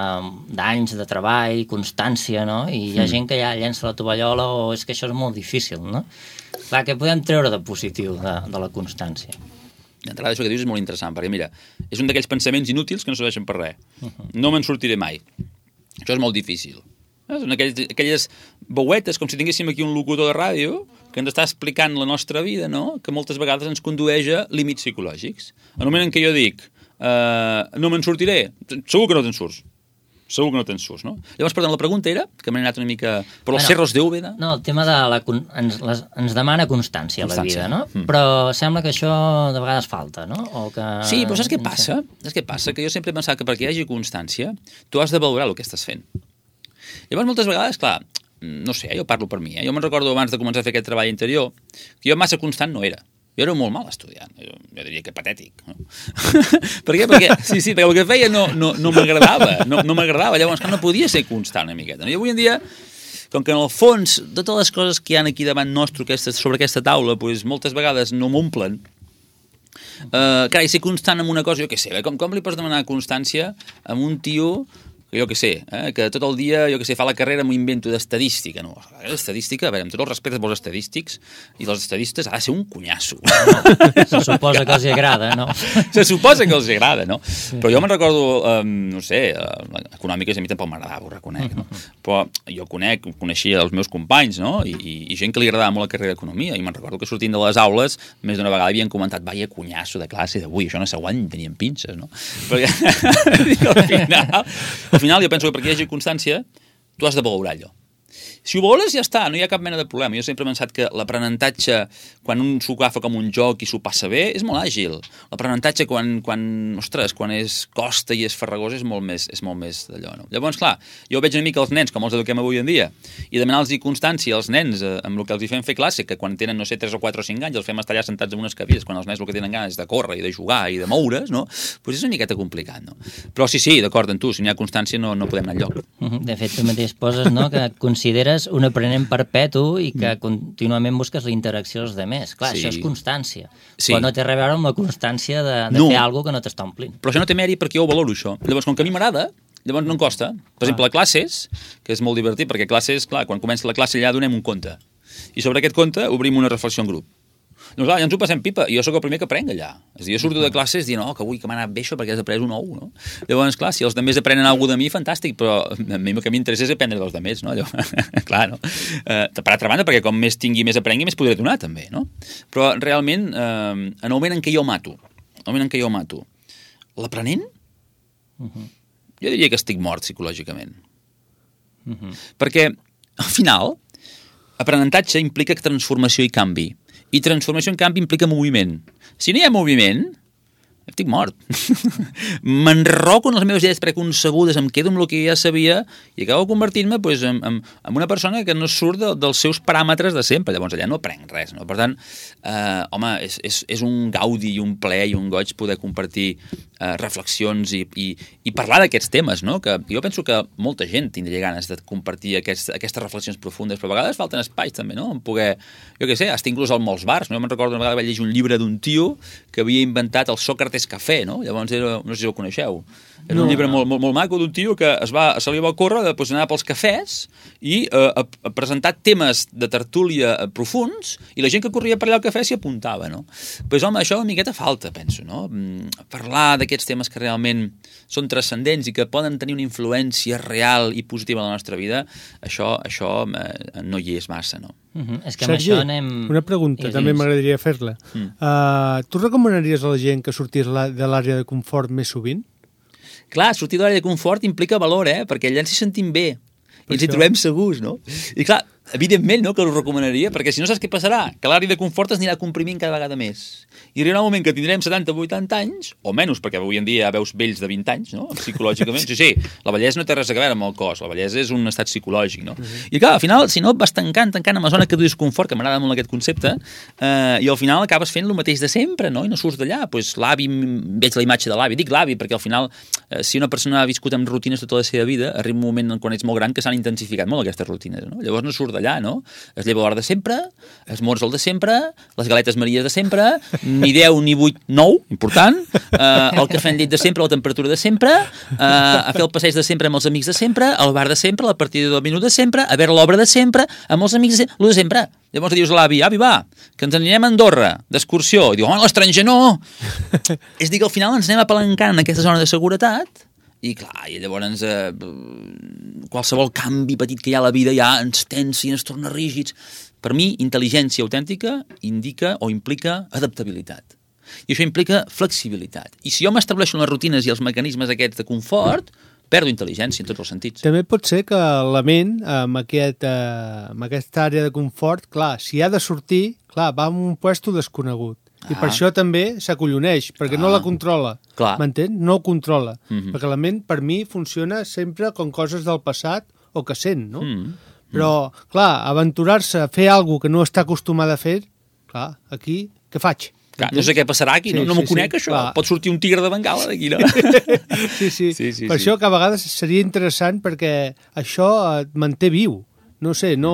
d'anys de, de treball, constància, no? I hi ha mm. gent que ja llença la tovallola o és que això és molt difícil, no? Clar, què podem treure de positiu de, de la constància? D'entrada, això que dius és molt interessant, perquè mira, és un d'aquells pensaments inútils que no serveixen per res. Uh-huh. No me'n sortiré mai. Això és molt difícil. Són aquelles, aquelles veuetes, com si tinguéssim aquí un locutor de ràdio que ens està explicant la nostra vida, no? Que moltes vegades ens condueix a límits psicològics. En el moment en què jo dic uh, no me'n sortiré, segur que no te'n surts. Segur que no te'n surts, no? Llavors, perdó, la pregunta era, que m'he anat una mica per els bueno, cerros d'Úbeda. No, el tema de la... Ens, les, ens demana constància, constància. La vida, no? Mm. Però sembla que això de vegades falta, no? O que... Sí, però saps què passa? Saps què passa? Que jo sempre he pensat que perquè hi hagi constància, tu has de valorar el que estàs fent. Llavors, moltes vegades, clar, no sé, jo parlo per mi, eh? Jo me'n recordo abans de començar a fer aquest treball interior, que jo massa constant no era. Jo era molt mal estudiant, jo, jo diria que patètic. No? Per què? Perquè, sí, sí, perquè el que feia no, no, no m'agradava, no, no m'agradava, llavors no podia ser constant una miqueta. No? I avui en dia, com que en el fons, totes les coses que hi ha aquí davant nostre aquesta, sobre aquesta taula, doncs, moltes vegades no m'omplen, uh, carai, ser constant en una cosa, jo què sé, eh? com, com li pots demanar constància a un tio que jo què sé, eh, que tot el dia, jo què sé, fa la carrera amb un invento d'estadística, no? L'estadística, a veure, amb tot el respecte pels estadístics i dels estadistes, ha de ser un cunyasso. No, se suposa que els agrada, no? Se suposa que els agrada, no? Sí. Però jo me'n recordo, um, no sé, uh, econòmiques a mi tampoc m'agradava, ho reconec, no? Però jo conec, coneixia els meus companys, no? I, i, i gent que li agradava molt la carrera d'economia, i me'n recordo que sortint de les aules, més d'una vegada havien comentat, vaya cunyasso de classe d'avui, això no s'aguanta ni en pinces, no? Perquè al final... Al final jo penso que perquè hi hagi constància tu has de valorar allò. Si ho valores ja està, no hi ha cap mena de problema. Jo sempre he pensat que l'aprenentatge, quan un s'ho agafa com un joc i s'ho passa bé, és molt àgil. L'aprenentatge quan, quan, ostres, quan és costa i és farragós és molt més, és molt més d'allò, no? Llavors, clar, jo veig una mica els nens, com els eduquem avui en dia, i demanar-los constància als nens eh, amb el que els hi fem fer classe, que quan tenen, no sé, tres o quatre o cinc anys, els fem estar allà sentats en unes cadires, quan els nens el que tenen ganes és de córrer i de jugar i de moure's, no? Pues és una miqueta complicat, no? Però sí, sí, d'acord amb tu, si no hi ha constància no, no podem anar enlloc. De fet, tu mateix poses, no?, que consideres un aprenent perpetu i que contínuament busques la interacció dels altres. Clar, sí. Això és constància. Sí. Però no té res a veure amb la constància de, de no. fer alguna que no t'està omplint. Però això no té mèrit perquè jo ho valoro, això. Llavors, com que a mi m'agrada, llavors no em costa. Per exemple, a classes, que és molt divertit, perquè classes, clar, quan comença la classe allà donem un conte. I sobre aquest conte obrim una reflexió en grup. Doncs clar, ja ens ho passem pipa, i jo sóc el primer que aprenc allà. És a dir, jo surto de classes dient, oh, que avui que m'ha anat bé això perquè has après un nou, no? Llavors, clar, si els altres aprenen alguna de mi, fantàstic, però a mi el que m'interessa és aprendre dels altres, no? Llavors, clar, no? Eh, per altra banda, perquè com més tingui, més aprengui, més podré donar, també, no? Però realment, eh, en el moment en què jo mato, en el moment en què jo mato, l'aprenent, uh-huh. jo diria que estic mort psicològicament. Uh-huh. Perquè, al final, aprenentatge implica transformació i canvi. I transformació i canvi implica moviment. Si no hi ha moviment, estic mort. M'enroco en les meves idees preconcebudes, em quedo amb el que ja sabia i acabo convertint-me pues, en, en, en una persona que no surt de, dels seus paràmetres de sempre. Llavors allà no aprenc res. No? Per tant, eh, home, és, és, és un gaudi i un plaer i un goig poder compartir eh, reflexions i, i, i parlar d'aquests temes, no? Que jo penso que molta gent tindria ganes de compartir aquests, aquestes reflexions profundes, però a vegades falten espais també, no? En poder, jo què sé, hasta inclús al molts bars, no? Jo me'n recordo una vegada vaig llegir un llibre d'un tio que havia inventat el Sòcrates Cafè, no? Llavors era, no sé si el coneixeu, era no, un llibre no. molt, molt, molt maco d'un tio que es va, se li va córrer de pues, anar pels cafès i eh, a, a presentar temes de tertúlia profuns i la gent que corria per allà al cafè s'hi apuntava, no? Pues, home, això una miqueta falta, penso, no? Parlar d'aquests temes que realment són transcendents i que poden tenir una influència real i positiva en la nostra vida, això, això eh, no hi és massa, no? Uh-huh. És que Sergi, amb això anem... una pregunta, I també m'agradaria fer-la. Mm. Uh, tu recomanaries a la gent que sortís de l'àrea de confort més sovint? Clar, sortir de l'àrea de confort implica valor, eh? Perquè allà ens hi sentim bé i ens hi trobem segurs, no? I clar, evidentment no que ho recomanaria, perquè si no saps què passarà? Que l'àrea de confort es anirà comprimint cada vegada més. I arribarà un moment que tindrem setanta o vuitanta anys, o menys, perquè avui en dia ja veus vells de vint anys, no? Psicològicament. Sí, sí, la vellesa no té res a veure amb el cos, la vellesa és un estat psicològic, no? Uh-huh. I clar, al final, si no et vas tancant, tancant amb la zona que tu dius confort, que m'agrada molt aquest concepte, eh, i al final acabes fent el mateix de sempre, no? I no surts d'allà. Pues l'avi, veig la imatge de l'avi, dic l'avi, perquè al final, eh, si una persona ha viscut amb rutines tota la seva vida, arriba un moment quan ets molt gran que s'han intensificat molt aquestes rutines, no? Llavors no surt d'allà, no? Es lleva a l'hora de sempre, es morts el de sempre, les galetes maries de sempre, ni deu, ni vuit, nou, important, eh, el cafè en llet de sempre, la temperatura de sempre, eh, a fer el passeig de sempre amb els amics de sempre, al bar de sempre, la partida de domino de sempre, a veure l'obra de sempre, amb els amics de sempre, el de sempre. Llavors dius a l'avi, avi, va, que ens anirem a Andorra, d'excursió. I diu, home, l'estranger no! És dir, que al final ens anem apalancant en aquesta zona de seguretat. I clar, i llavors eh, qualsevol canvi petit que hi ha a la vida ja ens tensa i ens torna rígids. Per mi, intel·ligència autèntica indica o implica adaptabilitat. I això implica flexibilitat. I si jo m'estableixo les rutines i els mecanismes aquests de confort, perdo intel·ligència en tots els sentits. També pot ser que la ment, amb, aquest, eh, amb aquesta àrea de confort, clar, si ha de sortir, clar, va a un puesto desconegut. I ah. per això també s'acolloneix, perquè ah. no la controla. M'entens? No ho controla. Mm-hmm. Perquè la ment, per mi, funciona sempre com coses del passat o que sent, no? Mm-hmm. Però, clar, aventurar-se a fer alguna cosa que no està acostumada a fer, clar, aquí, què faig? Clar, no sé què passarà aquí, sí, no, no m'ho sí, conec, sí, això. Clar. Pot sortir un tigre de Bengala d'aquí, no? sí, sí, sí, sí. Per sí. això que a vegades seria interessant perquè això et manté viu. No sé, no...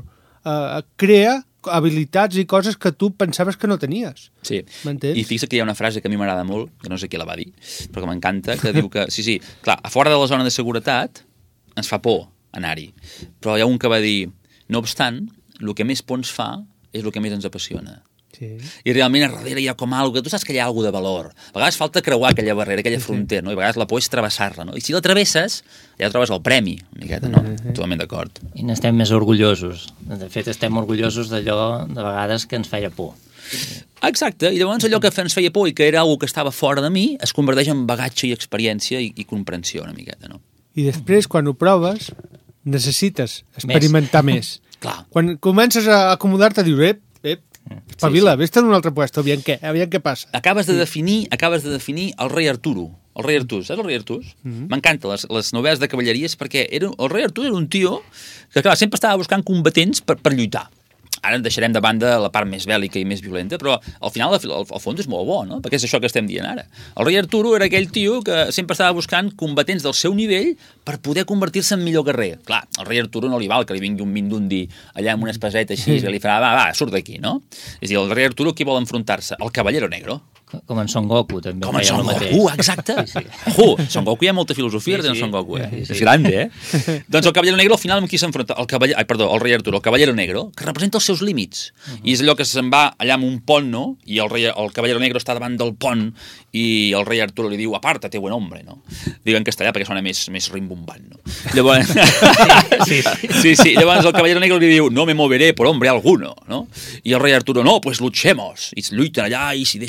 Eh, crea habilitats i coses que tu pensaves que no tenies. Sí, i fixa't que hi ha una frase que a mi m'agrada molt, que no sé qui la va dir, però que m'encanta, que diu que, sí, sí, clar, a fora de la zona de seguretat ens fa por anar-hi, però hi ha un que va dir, no obstant, el que més por ens fa és el que més ens apassiona. Sí. I realment a darrere hi ha com alguna cosa, tu saps que hi ha alguna cosa de valor. A vegades falta creuar aquella barrera, aquella frontera, no? I a vegades la por és travessar-la, no? I si la travesses, ja trobes el premi, una miqueta, no? Mm-hmm. Totalment d'acord. I n'estem més orgullosos. De fet, estem orgullosos d'allò, de vegades, que ens feia por. Exacte, i llavors allò que ens feia por i que era alguna que estava fora de mi es converteix en bagatge i experiència i, i comprensió una miqueta, no? I després, quan ho proves, necessites experimentar més. més. Clar. Quan comences a acomodar-te, dius, ep, ep, espavila, sí, sí. vés-te'n a un altre puesto, aviam què, aviam què passa. Acabes de definir, acabes de definir el rei Arturo, el rei Artús, saps el rei Artús? Mm-hmm. M'encanten les, les novel·les de cavalleries perquè era, el rei Artús era un tio que, clar, sempre estava buscant combatents per, per lluitar. Ara en deixarem de banda la part més bèl·lica i més violenta, però al final, al, al fons, és molt bo, no? Perquè és això que estem dient ara. El rei Arturo era aquell tio que sempre estava buscant combatents del seu nivell per poder convertir-se en millor guerrer. Clar, al rei Arturo no li val que li vingui un mindundi allà amb una espaseta així, que li farà, va, va, surt d'aquí, no? És a dir, el rei Arturo qui vol enfrontar-se? El Cavallero Negro. Com en Son Goku, també. Com en Son Goku, exacte. Sí, sí. Uh, Son Goku hi ha molta filosofia sí, sí. en Son Goku, eh? Sí, sí. És grande, eh? Doncs el Cavallero Negro, al final, amb qui s'enfronta? El cavaller... Ai, perdó, el rei Arturo, el Cavallero Negro, que representa els seus límits. Uh-huh. I és allò que se'n va allà amb un pont, no? I el, rei, el Cavallero Negro està davant del pont i el rei Arturo li diu, apártate, buen hombre, no? Diu en castellà perquè sona més, més rimbombant, no? Llavors... sí, sí. sí, sí. Llavors el Cavallero Negro li diu, no me moveré por hombre alguno, no? I el rei Arturo, no, pues luchemos. I lluiten allà i s'hi deixen la vida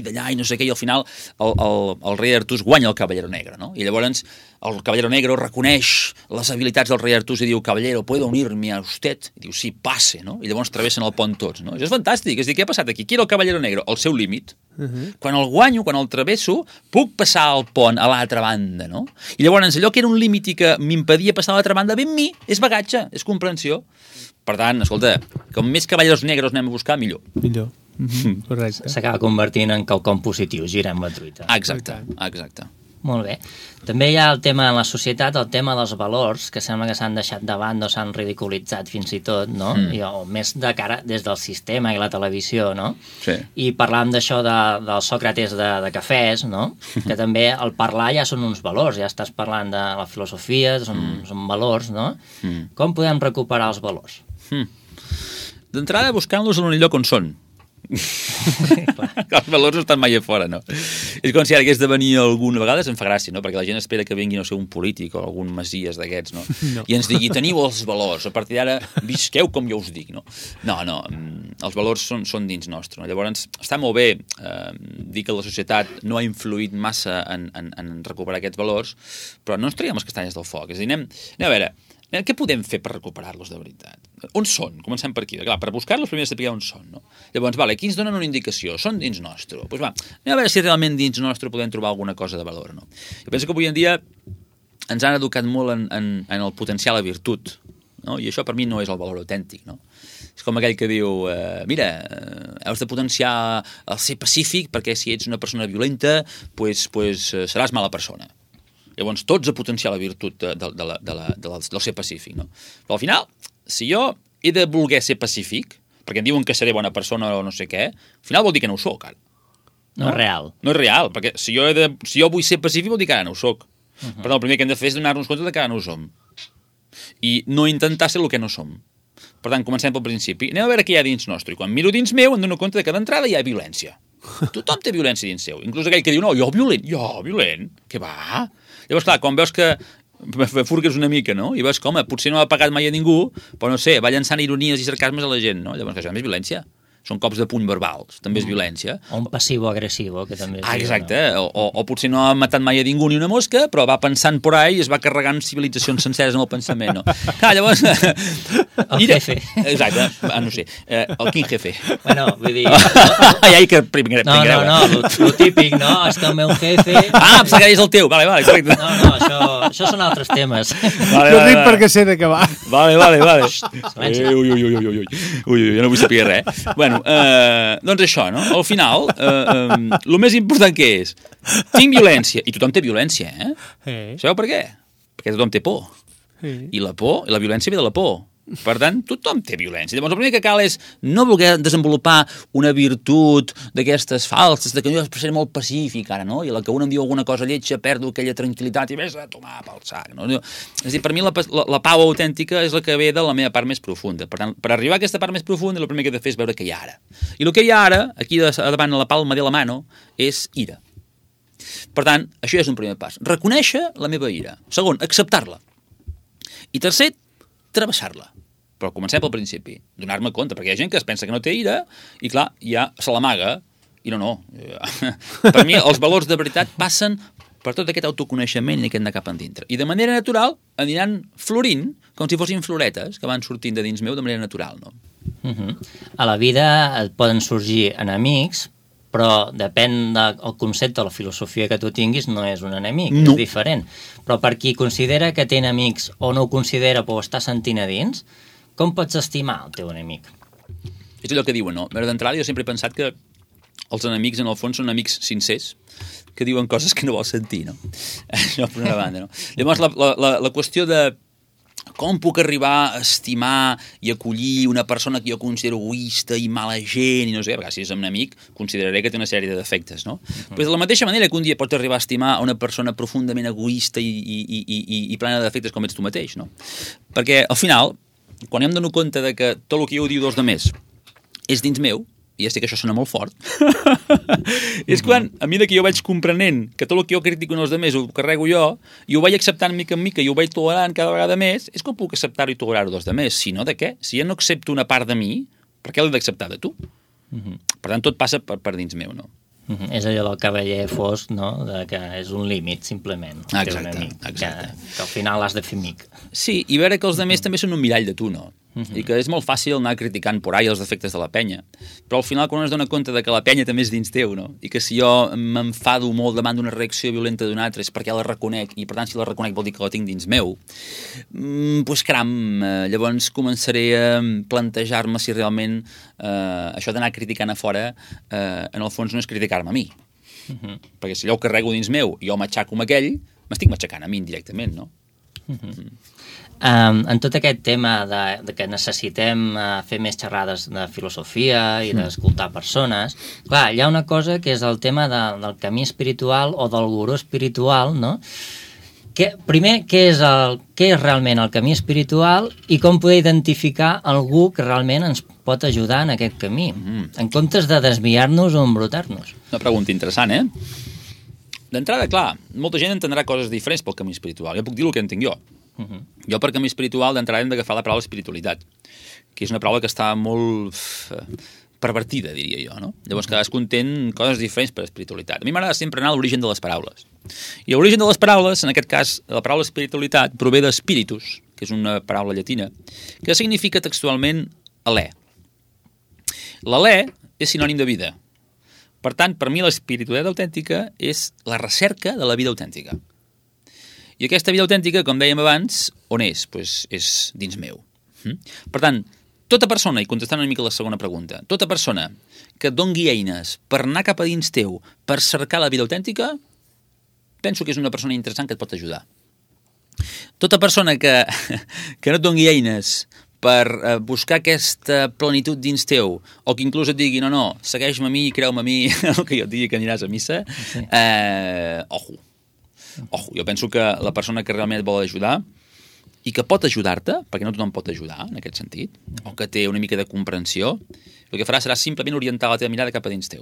d'allà i no sé què, i al final el, el, el rei Artús guanya el Caballero Negre, no? I llavors el Caballero Negre reconeix les habilitats del rei Artús i diu, Caballero, ¿puedo unirme a usted? I diu, sí, passe, no? I llavors travessen el pont tots, no? Això és fantàstic, és dir, què ha passat aquí? Qui era el Caballero Negre? El seu límit. Uh-huh. Quan el guanyo, quan el travesso, puc passar el pont a l'altra banda, no? I llavors allò que era un límit i que m'impedia passar a l'altra banda, ben mi, és bagatge, és comprensió. Per tant, escolta, com més cavalleros negres anem a buscar, millor. Millor. Mm-hmm. Correcte. S'acaba convertint en quelcom positiu, girem la truita. Exacte, exacte. Molt bé. També hi ha el tema en la societat, el tema dels valors, que sembla que s'han deixat de banda o s'han ridiculitzat fins i tot, no? Mm. I, o més de cara des del sistema i la televisió, no? Sí. I parlàvem d'això de, del Sòcrates de, de cafès, no? Que també el parlar ja són uns valors, ja estàs parlant de la filosofia, són, mm. són valors, no? Mm. Com podem recuperar els valors? Mm. D'entrada, buscant-los en un lloc on són. Els valors no estan mai a fora, no? És com si ara hagués de venir alguna vegada, em fa gràcia, no? Perquè la gent espera que vingui, no sé, un polític o algun masies d'aquests, no? no? I ens digui, teniu els valors, a partir d'ara visqueu com jo us dic, no? No, no, els valors són, són dins nostre, no? Llavors, està molt bé eh, dir que la societat no ha influït massa en, en, en recuperar aquests valors, però no ens traiem les castanyes del foc. És a dir, anem, anem a veure, què podem fer per recuperar-los de veritat? On són? Comencem per aquí. Clar, per buscar-los primer saber on són, no? Llavors, vale, aquí ens donen una indicació. Són dins nostre. Doncs pues va, anem a veure si realment dins nostre podem trobar alguna cosa de valor, no? Jo penso que avui en dia ens han educat molt en, en, en el potencial a virtut, no? I això per mi no és el valor autèntic, no? És com aquell que diu, eh, mira, eh, has de potenciar el ser pacífic perquè si ets una persona violenta, pues, pues, eh, seràs mala persona. Llavors, tots a potenciar la virtut de, de, de la, de la, de la, del ser pacífic, no? Però al final, si jo he de voler ser pacífic, perquè em diuen que seré bona persona o no sé què, al final vol dir que no ho soc, ara. No, no és real. No és real, perquè si jo, he de, si jo vull ser pacífic vol dir que ara no ho soc. Uh-huh. Per tant, el primer que hem de fer és donar-nos compte de que ara no ho som. I no intentar ser el que no som. Per tant, comencem pel principi. Anem a veure què hi ha dins nostre. I quan miro dins meu em dono compte de que d'entrada hi ha violència. Tothom té violència dins seu. Inclús aquell que diu, no, jo violent, jo violent, què va? Llavors, clar, quan veus que furgues una mica, no? I veus com, potser no ha pagat mai a ningú, però no sé, va llançant ironies i sarcasmes a la gent, no? Llavors, això també és violència. Són cops de puny verbals, també és violència. O un passivo-agressivo, que també és ah, exacte, no? o, o, o potser no ha matat mai a ningú ni una mosca, però va pensant por ahí i es va carregant civilitzacions senceres amb el pensament, no? Clar, llavors... El Ira... jefe. Exacte, ah, no sé, eh, el quin jefe. Bueno, vull dir... Ai, ai, que primer, no, no, no, lo, lo típic, no? És que el meu jefe... Ah, em sap que és el teu, vale, vale, correcte. No, no, això, això són altres temes. Vale, jo ric perquè sé de què va. Vale, vale, vale. Eh, ui, ui, ui, ui, ui, ui, ui, jo no vull saber res. Bueno, eh, doncs això, no? Al final, eh, eh, el més important que és, tinc violència, i tothom té violència, eh? Sí. Sabeu per què? Perquè tothom té por. Sí. I la por, i la violència ve de la por. Per tant, tothom té violència. Llavors, el primer que cal és no voler desenvolupar una virtut d'aquestes falses, de que jo seré molt pacífic ara, no? I la que un em diu alguna cosa lletja, perdo aquella tranquil·litat i vés a tomar pel sac, no? És a dir, per mi la, la, la pau autèntica és la que ve de la meva part més profunda. Per tant, per arribar a aquesta part més profunda, el primer que he de fer és veure què hi ha ara. I el que hi ha ara, aquí davant a la palma de la mano, és ira. Per tant, això és un primer pas. Reconèixer la meva ira. Segon, acceptar-la. I tercer, travessar-la. Però comencem pel principi, donar-me compte, perquè hi ha gent que es pensa que no té ira i, clar, ja se l'amaga, i no, no. Per mi, els valors de veritat passen per tot aquest autoconeixement i aquest anar cap endintre. I de manera natural aniran florint com si fossin floretes que van sortint de dins meu de manera natural, no? Uh-huh. A la vida et poden sorgir enemics, però depèn del concepte o la filosofia que tu tinguis, no és un enemic, no. És diferent. Però per qui considera que té enemics o no ho considera però ho està sentint a dins, com pots estimar el teu enemic? És allò que diuen, no? D'entrada jo sempre he pensat que els enemics en el fons són amics sincers que diuen coses que no vols sentir, no? Això per una banda, no? Llavors la, la, la qüestió de com puc arribar a estimar i acollir una persona que jo considero egoista i mala gent i no sé què, perquè si és un amic consideraré que té una sèrie de defectes, no? Uh-huh. Però de la mateixa manera que un dia pots arribar a estimar una persona profundament egoista i, i, i, i, i plena de defectes com ets tu mateix, no? Perquè al final, quan em dono compte de que tot el que jo diu dels demés és dins meu, i ja sé que això sona molt fort, és quan, a mesura que jo vaig comprenent que tot el que jo critico en els demés ho carrego jo, i ho vaig acceptant mica en mica i ho vaig tolerant cada vegada més, és com puc acceptar-ho i tolerar-ho dels demés. Si no, de què? Si jo no accepto una part de mi, per què l'he d'acceptar de tu? Uh-huh. Per tant, tot passa per, per dins meu, no? Mm-hmm. És allò del cavaller fosc, no? De que és un límit, simplement. Exacte, amic, exacte. Que, que al final has de fer amic. Sí, i veure que els altres també són un mirall de tu, no? Mm-hmm. I que és molt fàcil anar criticant por ahí els defectes de la penya, però al final quan es dona compte de que la penya també és dins teu, no? I que si jo m'enfado molt davant d'una reacció violenta d'un altre és perquè la reconec, i per tant si la reconec vol dir que la tinc dins meu, mm, doncs caram, eh, llavors començaré a plantejar-me si realment eh, això d'anar criticant a fora eh, en el fons no és criticar-me a mi. Uh-huh. Perquè si allò ho carrego dins meu i jo m'aixaco amb aquell, m'estic matxacant a mi indirectament, no? Uh-huh. Mm. Um, en tot aquest tema de, de que necessitem uh, fer més xerrades de filosofia i d'escoltar persones, clar, hi ha una cosa que és el tema de, del camí espiritual o del gurú espiritual, no? Que, primer, què és, el, què és realment el camí espiritual i com poder identificar algú que realment ens pot ajudar en aquest camí, mm. en comptes de desviar-nos o embrutar-nos. Una pregunta interessant, eh? D'entrada, clar, molta gent entendrà coses diferents pel camí espiritual. Jo puc dir el que entenc jo. Uh-huh. Jo per camí espiritual d'entrada hem d'agafar la paraula espiritualitat, que és una paraula que està molt pervertida, diria jo, no? Llavors cadascú entén coses diferents per espiritualitat. A mi m'agrada sempre anar a l'origen de les paraules. I l'origen de les paraules, en aquest cas, la paraula espiritualitat prové d'spiritus, que és una paraula llatina, que significa textualment alè. L'alè és sinònim de vida. Per tant, per mi l'espiritualitat autèntica és la recerca de la vida autèntica. I aquesta vida autèntica, com dèiem abans, on és? Pues és dins meu. Per tant, tota persona, i contestant una mica la segona pregunta, tota persona que et doni eines per anar cap a dins teu, per cercar la vida autèntica, penso que és una persona interessant que et pot ajudar. Tota persona que, que no et doni eines per eh, buscar aquesta plenitud dins teu, o que inclús et digui, no, no, segueix-me a mi, creu-me a mi, el que jo et digui que aniràs a missa, eh, ojo. Ojo, jo penso que la persona que realment et vol ajudar i que pot ajudar-te, perquè no tothom pot ajudar en aquest sentit, o que té una mica de comprensió, el que farà serà simplement orientar la teva mirada cap a dins teu.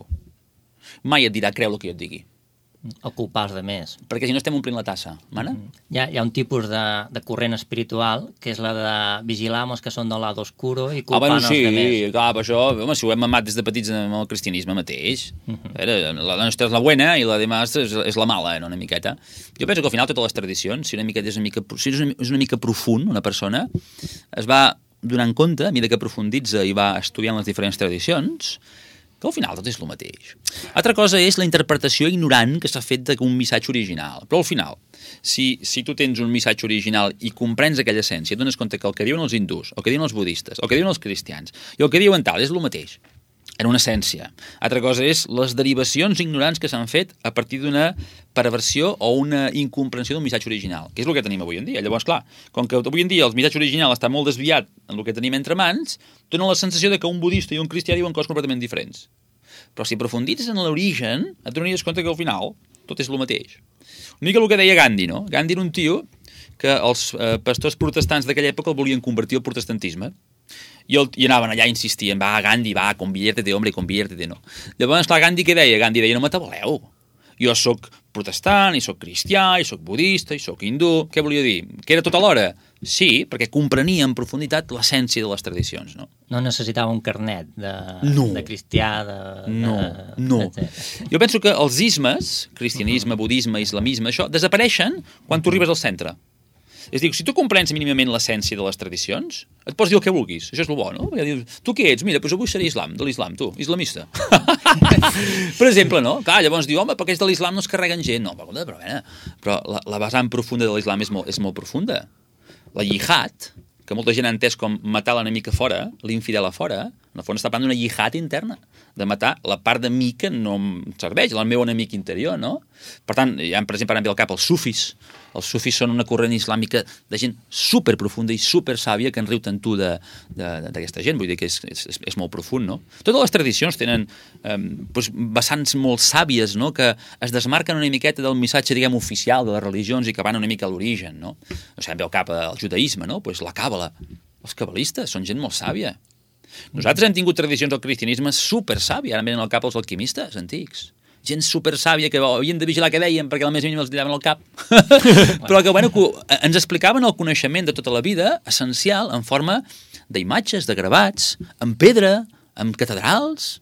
Mai et dirà creu el que jo et digui. O culpar els altres. Perquè si no estem omplint la tassa, mana? Hi ha, hi ha un tipus de, de corrent espiritual que és la de vigilamos que són del lado oscuro i culpant ah, bueno, sí, els altres. Sí, clar, per això, home, si ho hem amat des de petits amb el cristianisme mateix, uh-huh. veure, la nostra és la buena i la de més és, és la mala, no, una miqueta. Jo penso que al final totes les tradicions, si una miqueta és una mica, si és una, és una mica profund una persona, es va donant compte, a mesura que profunditza i va estudiant les diferents tradicions, que al final tot és el mateix. Altra cosa és la interpretació ignorant que s'ha fet d'un missatge original. Però al final, si, si tu tens un missatge original i comprens aquella essència, et dones compte que el que diuen els hindús, el que diuen els budistes, el que diuen els cristians i el que diuen tal és el mateix, en una essència. Altra cosa és les derivacions ignorants que s'han fet a partir d'una perversió o una incomprensió d'un missatge original, que és el que tenim avui en dia. Llavors, clar, com que avui en dia el missatge original està molt desviat en el que tenim entre mans, dona la sensació de que un budista i un cristià diuen coses completament diferents. Però si aprofunditzes en l'origen, et donaries compte que al final tot és el mateix. Una mica el que deia Gandhi, no? Gandhi era un tio que els eh, pastors protestants d'aquella època el volien convertir al protestantisme. I, el, i anaven allà i insistien, va, Gandhi, va, conviértete, hombre, conviértete, no. Llavors, clar, Gandhi què deia? Gandhi deia, no m'atabaleu. Jo sóc protestant, i sóc cristià, i sóc budista, i sóc hindú. Què volia dir? Que era tot alhora? Sí, perquè comprenia en profunditat l'essència de les tradicions, no? No necessitava un carnet de, no. de cristià, de... No, de, no. De... Jo penso que els ismes, cristianisme, budisme, islamisme, això, desapareixen quan tu arribes al centre. És a dir, si tu comprens mínimament l'essència de les tradicions, et pots dir el que vulguis. Això és el bo, no? Perquè dius, tu què ets? Mira, doncs avui seré islam, de l'islam, tu, islamista. Per exemple, no? Clar, llavors diu, home, perquè és de l'islam no es carreguen gent. No, però, però, però, però la, la vessant profunda de l'islam és molt, és molt profunda. La jihad, que molta gent ha entès com matar l'enemic a fora, l'infidel a fora, en el fons està parlant d'una jihad interna, de matar la part de mi que no em serveix, el meu enemic interior, no? Per tant, hi ha, per exemple, ara em ve al cap els sufis. Els sufis són una corrent islàmica de gent superprofunda i supersàvia que en riu tant tu d'aquesta gent, vull dir que és, és, és molt profund, no? Totes les tradicions tenen eh, doncs, vessants molt sàvies, no?, que es desmarquen una miqueta del missatge, diguem, oficial de les religions i que van una mica a l'origen, no? O sigui, em ve al cap el judaïsme, no? Pues la càbala. Els cabalistes són gent molt sàvia. Nosaltres hem tingut tradicions del cristianisme supersàvia, ara em venen al cap els alquimistes antics. Gent supersàvia que havien de vigilar què deien perquè al més mínim els tiraven al cap. Però que, bueno, que ens explicaven el coneixement de tota la vida, essencial, en forma d'imatges, de gravats, en pedra, en catedrals.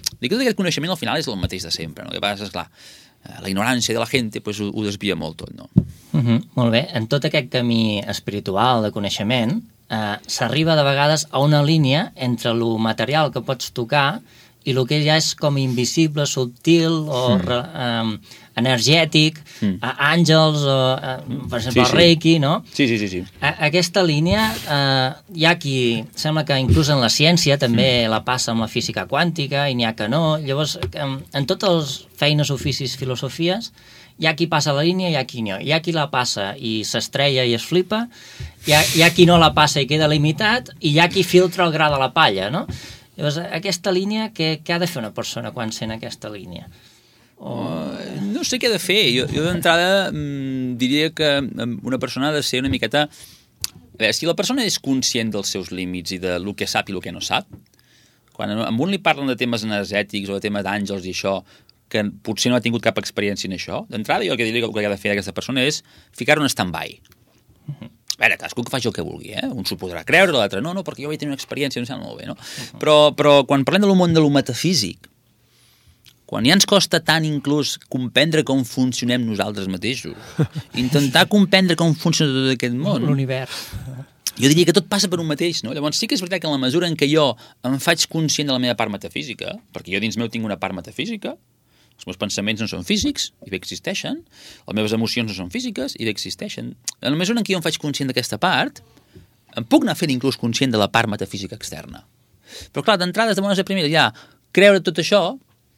dic que tot aquest coneixement al final és el mateix de sempre, no? El que passa és, clar, la ignorància de la gent pues, ho, ho desvia molt tot, no? Uh -huh, molt bé. En tot aquest camí espiritual de coneixement eh, s'arriba de vegades a una línia entre el material que pots tocar i el que ja és com invisible, subtil o mm. eh, energètic, mm. àngels, o, eh, per exemple, sí, sí. el Reiki, no? Sí, sí, sí. sí. A, aquesta línia, eh, hi ha qui, sembla que inclús en la ciència també mm. la passa amb la física quàntica i n'hi ha que no. Llavors, en, en totes les feines, oficis, filosofies, hi ha qui passa la línia i hi ha qui no. Hi ha qui la passa i s'estrella i es flipa, hi ha, hi ha qui no la passa i queda limitat, i hi ha qui filtra el gra de la palla, no? Llavors, aquesta línia, què, què ha de fer una persona quan sent aquesta línia? O... Uh, no sé què ha de fer. Jo, jo d'entrada mm, diria que una persona ha de ser una miqueta... A veure, si la persona és conscient dels seus límits i de lo que sap i el que no sap, quan a un li parlen de temes energètics o de temes d'àngels i això, que potser no ha tingut cap experiència en això, d'entrada jo el que diria que el que ha de fer aquesta persona és ficar un stand-by. Uh-huh. A veure, cadascú que faci el que vulgui, eh? Un s'ho podrà creure, l'altre no, no, perquè jo vaig tenir una experiència, no sé, molt bé, no? Uh-huh. Però, però quan parlem del món de lo metafísic, quan ja ens costa tant inclús comprendre com funcionem nosaltres mateixos, intentar comprendre com funciona tot aquest món... L'univers. Jo diria que tot passa per un mateix, no? Llavors sí que és veritat que en la mesura en què jo em faig conscient de la meva part metafísica, perquè jo dins meu tinc una part metafísica, els meus pensaments no són físics i bé existeixen, les meves emocions no són físiques i bé existeixen. En la mesura en què jo em faig conscient d'aquesta part, em puc anar fent inclús conscient de la part metafísica externa. Però clar, d'entrades de bones a primeres ja creure tot això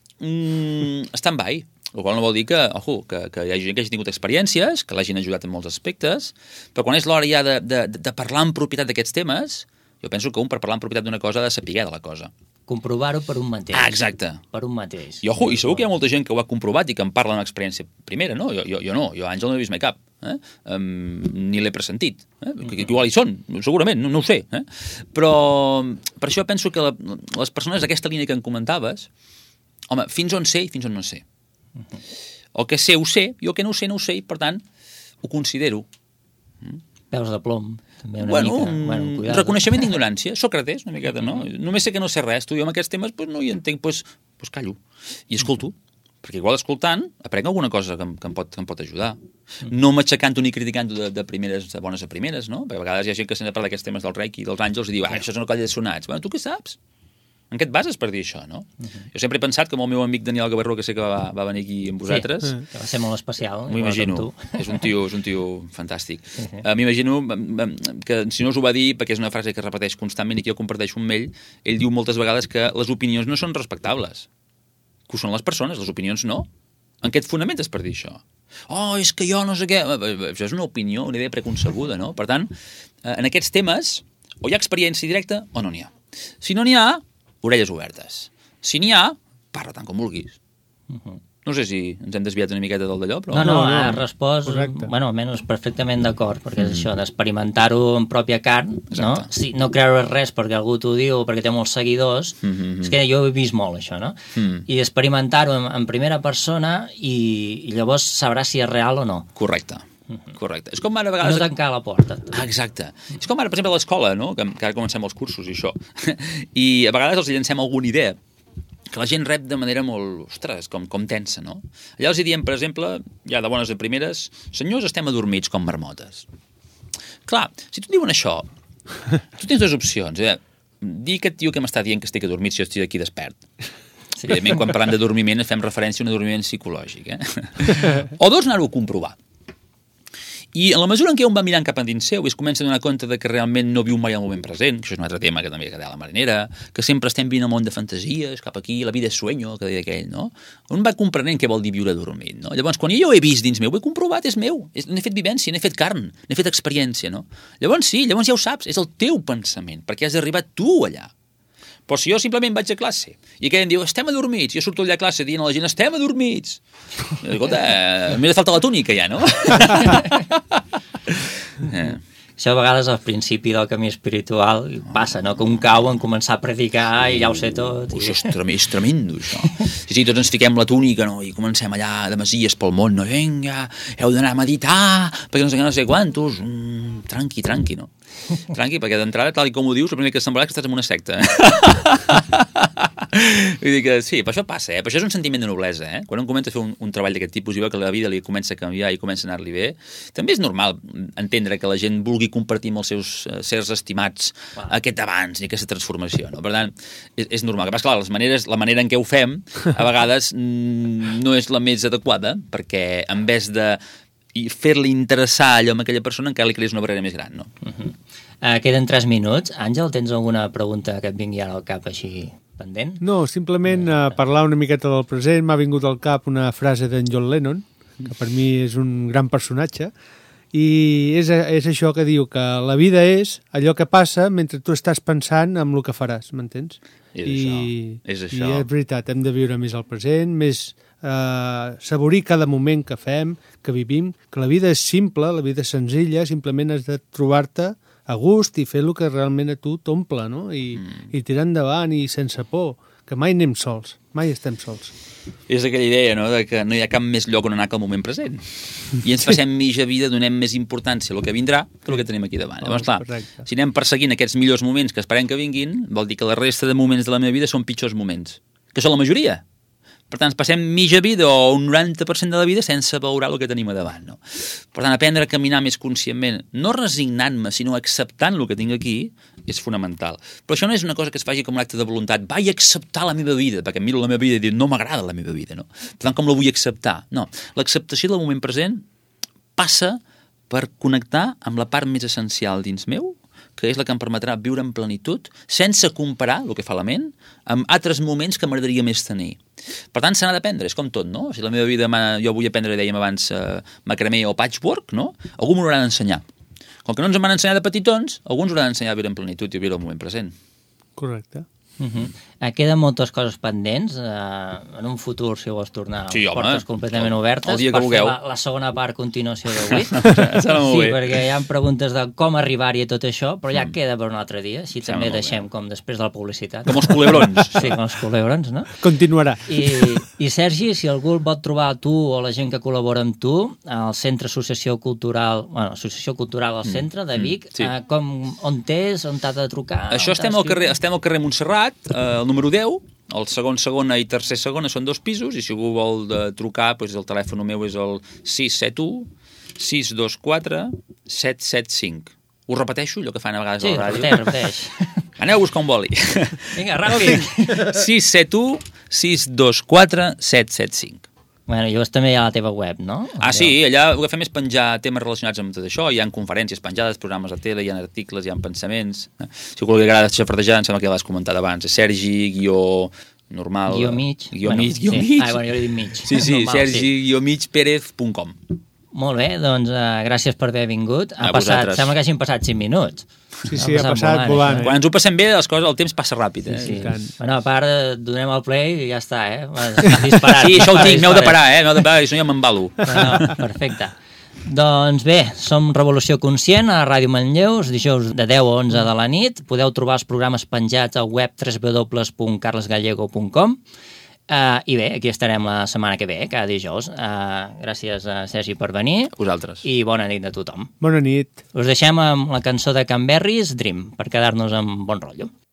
mm, stand-by, el qual no vol dir que, ojo, que, que hi hagi gent que hagi tingut experiències, que l'hagin ajudat en molts aspectes, però quan és l'hora ja de, de, de parlar en propietat d'aquests temes, jo penso que un per parlar en propietat d'una cosa ha de saber de la cosa. Comprovar-ho per un mateix. Ah, exacte. Per un mateix. I, ojo, i segur que hi ha molta gent que ho ha comprovat i que em parla d'una experiència primera, no? Jo, jo, jo no, jo Àngel no he vist mai cap, eh? um, ni l'he pressentit. Eh? Que, que igual hi són, segurament, no, no ho sé. Eh? Però per això penso que la, les persones d'aquesta línia que em comentaves, home, fins on sé i fins on no sé. Uh-huh. El que sé ho sé, jo el que no ho sé no ho sé i, per tant, ho considero. Mm? Peus de plom, també una bueno, mica. Bueno, cuidado. Reconeixement d'ignorància, Sòcrates, una miqueta, no? Només sé que no sé res, tu jo amb aquests temes pues, no hi entenc, doncs pues, pues callo. I escolto, perquè igual escoltant aprenc alguna cosa que em, que em, pot, que em pot ajudar. No m'aixecant-ho ni criticant-ho de, de, primeres, de bones a primeres, no? Perquè a vegades hi ha gent que sent de parlar d'aquests temes del Reiki i dels àngels i diu, ah, això és una colla de sonats. Bueno, tu què saps? En què et bases per dir això, no? Uh-huh. Jo sempre he pensat que amb el meu amic Daniel Gavarró, que sé que va, va venir aquí amb vosaltres... Sí, que va ser molt especial. M'ho imagino. És un tio, és un tio fantàstic. Sí, sí. Uh, M'imagino que, si no us ho va dir, perquè és una frase que es repeteix constantment i que jo comparteixo amb ell, ell diu moltes vegades que les opinions no són respectables. Que ho són les persones, les opinions no. En què et fonamentes per dir això? Oh, és que jo no sé què... Això és una opinió, una idea preconcebuda, no? Per tant, en aquests temes, o hi ha experiència directa o no n'hi ha. Si no n'hi ha, orelles obertes. Si n'hi ha, parla tant com vulguis. Uh-huh. No sé si ens hem desviat una miqueta del d'allò, però... No, no, no, has respost, correcte. Bueno, almenys perfectament d'acord, perquè mm. és això, d'experimentar-ho en pròpia carn, no? Si, no creure res perquè algú t'ho diu o perquè té molts seguidors, mm-hmm. és que jo he vist molt això, no? Mm. I experimentar-ho en, en primera persona i, i llavors sabràs si és real o no. Correcte. Correcte. És com ara a vegades... No tancar la porta. Ah, exacte. És com ara, per exemple, a l'escola, no? Que, que ara comencem els cursos i això. I a vegades els llancem alguna idea que la gent rep de manera molt, ostres, com, com tensa, no? Allà els diem, per exemple, ja de bones a primeres, senyors, estem adormits com marmotes. Clar, si tu et diuen això, tu tens dues opcions, eh? Dir aquest tio que m'està dient que estic adormit si jo estic aquí despert. Sí. Evidentment, quan parlem d'adormiment fem referència a un adormiment psicològic, eh? O dos, anar-ho a comprovar. I en la mesura en què un va mirant cap endins seu i es comença a donar compte de que realment no viu mai el moment present, que això és un altre tema que també queda a la marinera, que sempre estem vivint el món de fantasies, cap aquí, la vida és sueño, que deia aquell, no? Un va comprenent què vol dir viure dormint, no? Llavors, quan jo ho he vist dins meu, ho he comprovat, és meu, n'he fet vivència, n'he fet carn, n'he fet experiència, no? Llavors sí, llavors ja ho saps, és el teu pensament, perquè has arribat tu allà. Però si jo simplement vaig a classe i aquell em diu, estem adormits, i jo surto allà a classe dient a la gent, estem adormits. Escolta, m'he de faltar la túnica ja, no? eh. Això a vegades al principi del camí espiritual passa, no? Que un cau en començar a predicar i ja ho sé tot. I... Això és, trem és tremendo, això. Sí, sí, tots ens fiquem la túnica, no? I comencem allà de masies pel món, no? Vinga, heu d'anar a meditar, perquè no sé què, no sé quantos. Mm, tranqui, tranqui, no? Tranqui, perquè d'entrada, tal com ho dius, el primer que semblarà que estàs en una secta. Vull dir que sí, però això passa, eh? Però això és un sentiment de noblesa, eh? Quan un comença a fer un, un treball d'aquest tipus i veu que la vida li comença a canviar i comença a anar-li bé, també és normal entendre que la gent vulgui compartir amb els seus uh, sers estimats wow. aquest avanç i aquesta transformació, no? Per tant, és, és normal. Que, clar, les maneres, la manera en què ho fem, a vegades no és la més adequada, perquè en vez de i fer-li interessar allò amb aquella persona encara li crees una barrera més gran, no? Uh-huh. uh, queden tres minuts. Àngel, tens alguna pregunta que et vingui ara al cap així pendent? No, simplement uh, parlar una miqueta del present. M'ha vingut al cap una frase d'en John Lennon, que per mi és un gran personatge, i és, és això que diu, que la vida és allò que passa mentre tu estàs pensant en el que faràs, m'entens? És I, això, és això. I és veritat, hem de viure més el present, més Uh, saborir cada moment que fem, que vivim, que la vida és simple, la vida és senzilla, simplement has de trobar-te a gust i fer el que realment a tu t'omple, no? I, mm. i tirar endavant i sense por, que mai anem sols, mai estem sols. És aquella idea, no?, de que no hi ha cap més lloc on anar que el moment present. I ens passem mitja vida, donem més importància al que vindrà que el que tenim aquí davant. Oh, llavors, clar, correcte. Si anem perseguint aquests millors moments que esperem que vinguin, vol dir que la resta de moments de la meva vida són pitjors moments, que són la majoria. Per tant, ens passem mitja vida o un noranta per cent de la vida sense valorar el que tenim a davant, no? Per tant, aprendre a caminar més conscientment, no resignant-me, sinó acceptant el que tinc aquí, és fonamental. Però això no és una cosa que es faci com un acte de voluntat. Vaig acceptar la meva vida, perquè miro la meva vida i dic, no m'agrada la meva vida, no? Per tant, com la vull acceptar? No. L'acceptació del moment present passa per connectar amb la part més essencial dins meu, que és la que em permetrà viure en plenitud, sense comparar el que fa la ment amb altres moments que m'agradaria més tenir. Per tant, se n'ha d'aprendre, és com tot, no? Si la meva vida, jo vull aprendre, dèiem abans, uh, macramé o patchwork, no? Algú m'ho haurà d'ensenyar. Com que no ens van ensenyar de petitons, alguns haurà d'ensenyar a viure en plenitud i a viure el moment present. Correcte. Uh-huh. Uh, queden moltes coses pendents uh, en un futur, si vols tornar, sí, home, portes completament el, obertes el per vulgueu. fer la, la segona part a continuació d'avui. Sí, perquè hi ha preguntes de com arribar-hi a tot això, però ja mm. queda per un altre dia, així Sembla també deixem com després de la publicitat. Com els culebrons. Sí, com els culebrons, no? Continuarà. I, i Sergi, si algú el pot trobar a tu o la gent que col·labora amb tu, al Centre Associació Cultural, bueno, Associació Cultural al Centre de Vic, mm. sí. uh, com, on t'és, on t'ha de trucar? Això estem al, carrer, estem al carrer Montserrat, eh, el número deu, el segon segona i tercer segona són dos pisos, i si algú vol de trucar, doncs el telèfon meu és el sis set u, sis dos quatre, set set cinc. Ho repeteixo, allò que fan a vegades sí, a la ràdio? Sí, repeteix, repeteix. Aneu a buscar un boli. Vinga, ràpid. sis set u, sis dos quatre, set set cinc. Bueno, llavors també hi ha la teva web, no? Ah, sí, allà el que fem és penjar temes relacionats amb tot això, hi ha conferències penjades, programes de tele, hi ha articles, hi ha pensaments. Si algú li agrada xafardejar, em sembla que ja l'has comentat abans, Sergi, guió normal... Guió mig. Guió bueno, mig, guió sí. mig. Ah, bueno, jo li dic mig. Sí, sí, normal, Sergi, sí. guió mig, Pérez punt com. Molt bé, doncs uh, gràcies per haver vingut. Ha a passat, vosaltres. sembla que hagin passat cinc minuts. Sí, sí, ha passat, ha passat volant. volant eh? Quan ens ho passem bé, les coses, el temps passa ràpid. Eh? Sí, sí. Bueno, a part, donem el play i ja està, eh? Disparat. Sí, això ho tinc, m'heu de parar, eh? M'heu de parar, si no ja m'embalo. No, perfecte. Doncs bé, som Revolució Conscient a Ràdio Manlleu, dijous de deu a onze de la nit. Podeu trobar els programes penjats al web w w w punt carles gallego punt com. Uh, I bé, aquí estarem la setmana que ve, cada dijous. Uh, gràcies a Sergi per venir. Vosaltres. I bona nit a tothom. Bona nit. Us deixem amb la cançó de Canberris, Dream, per quedar-nos amb bon rotllo.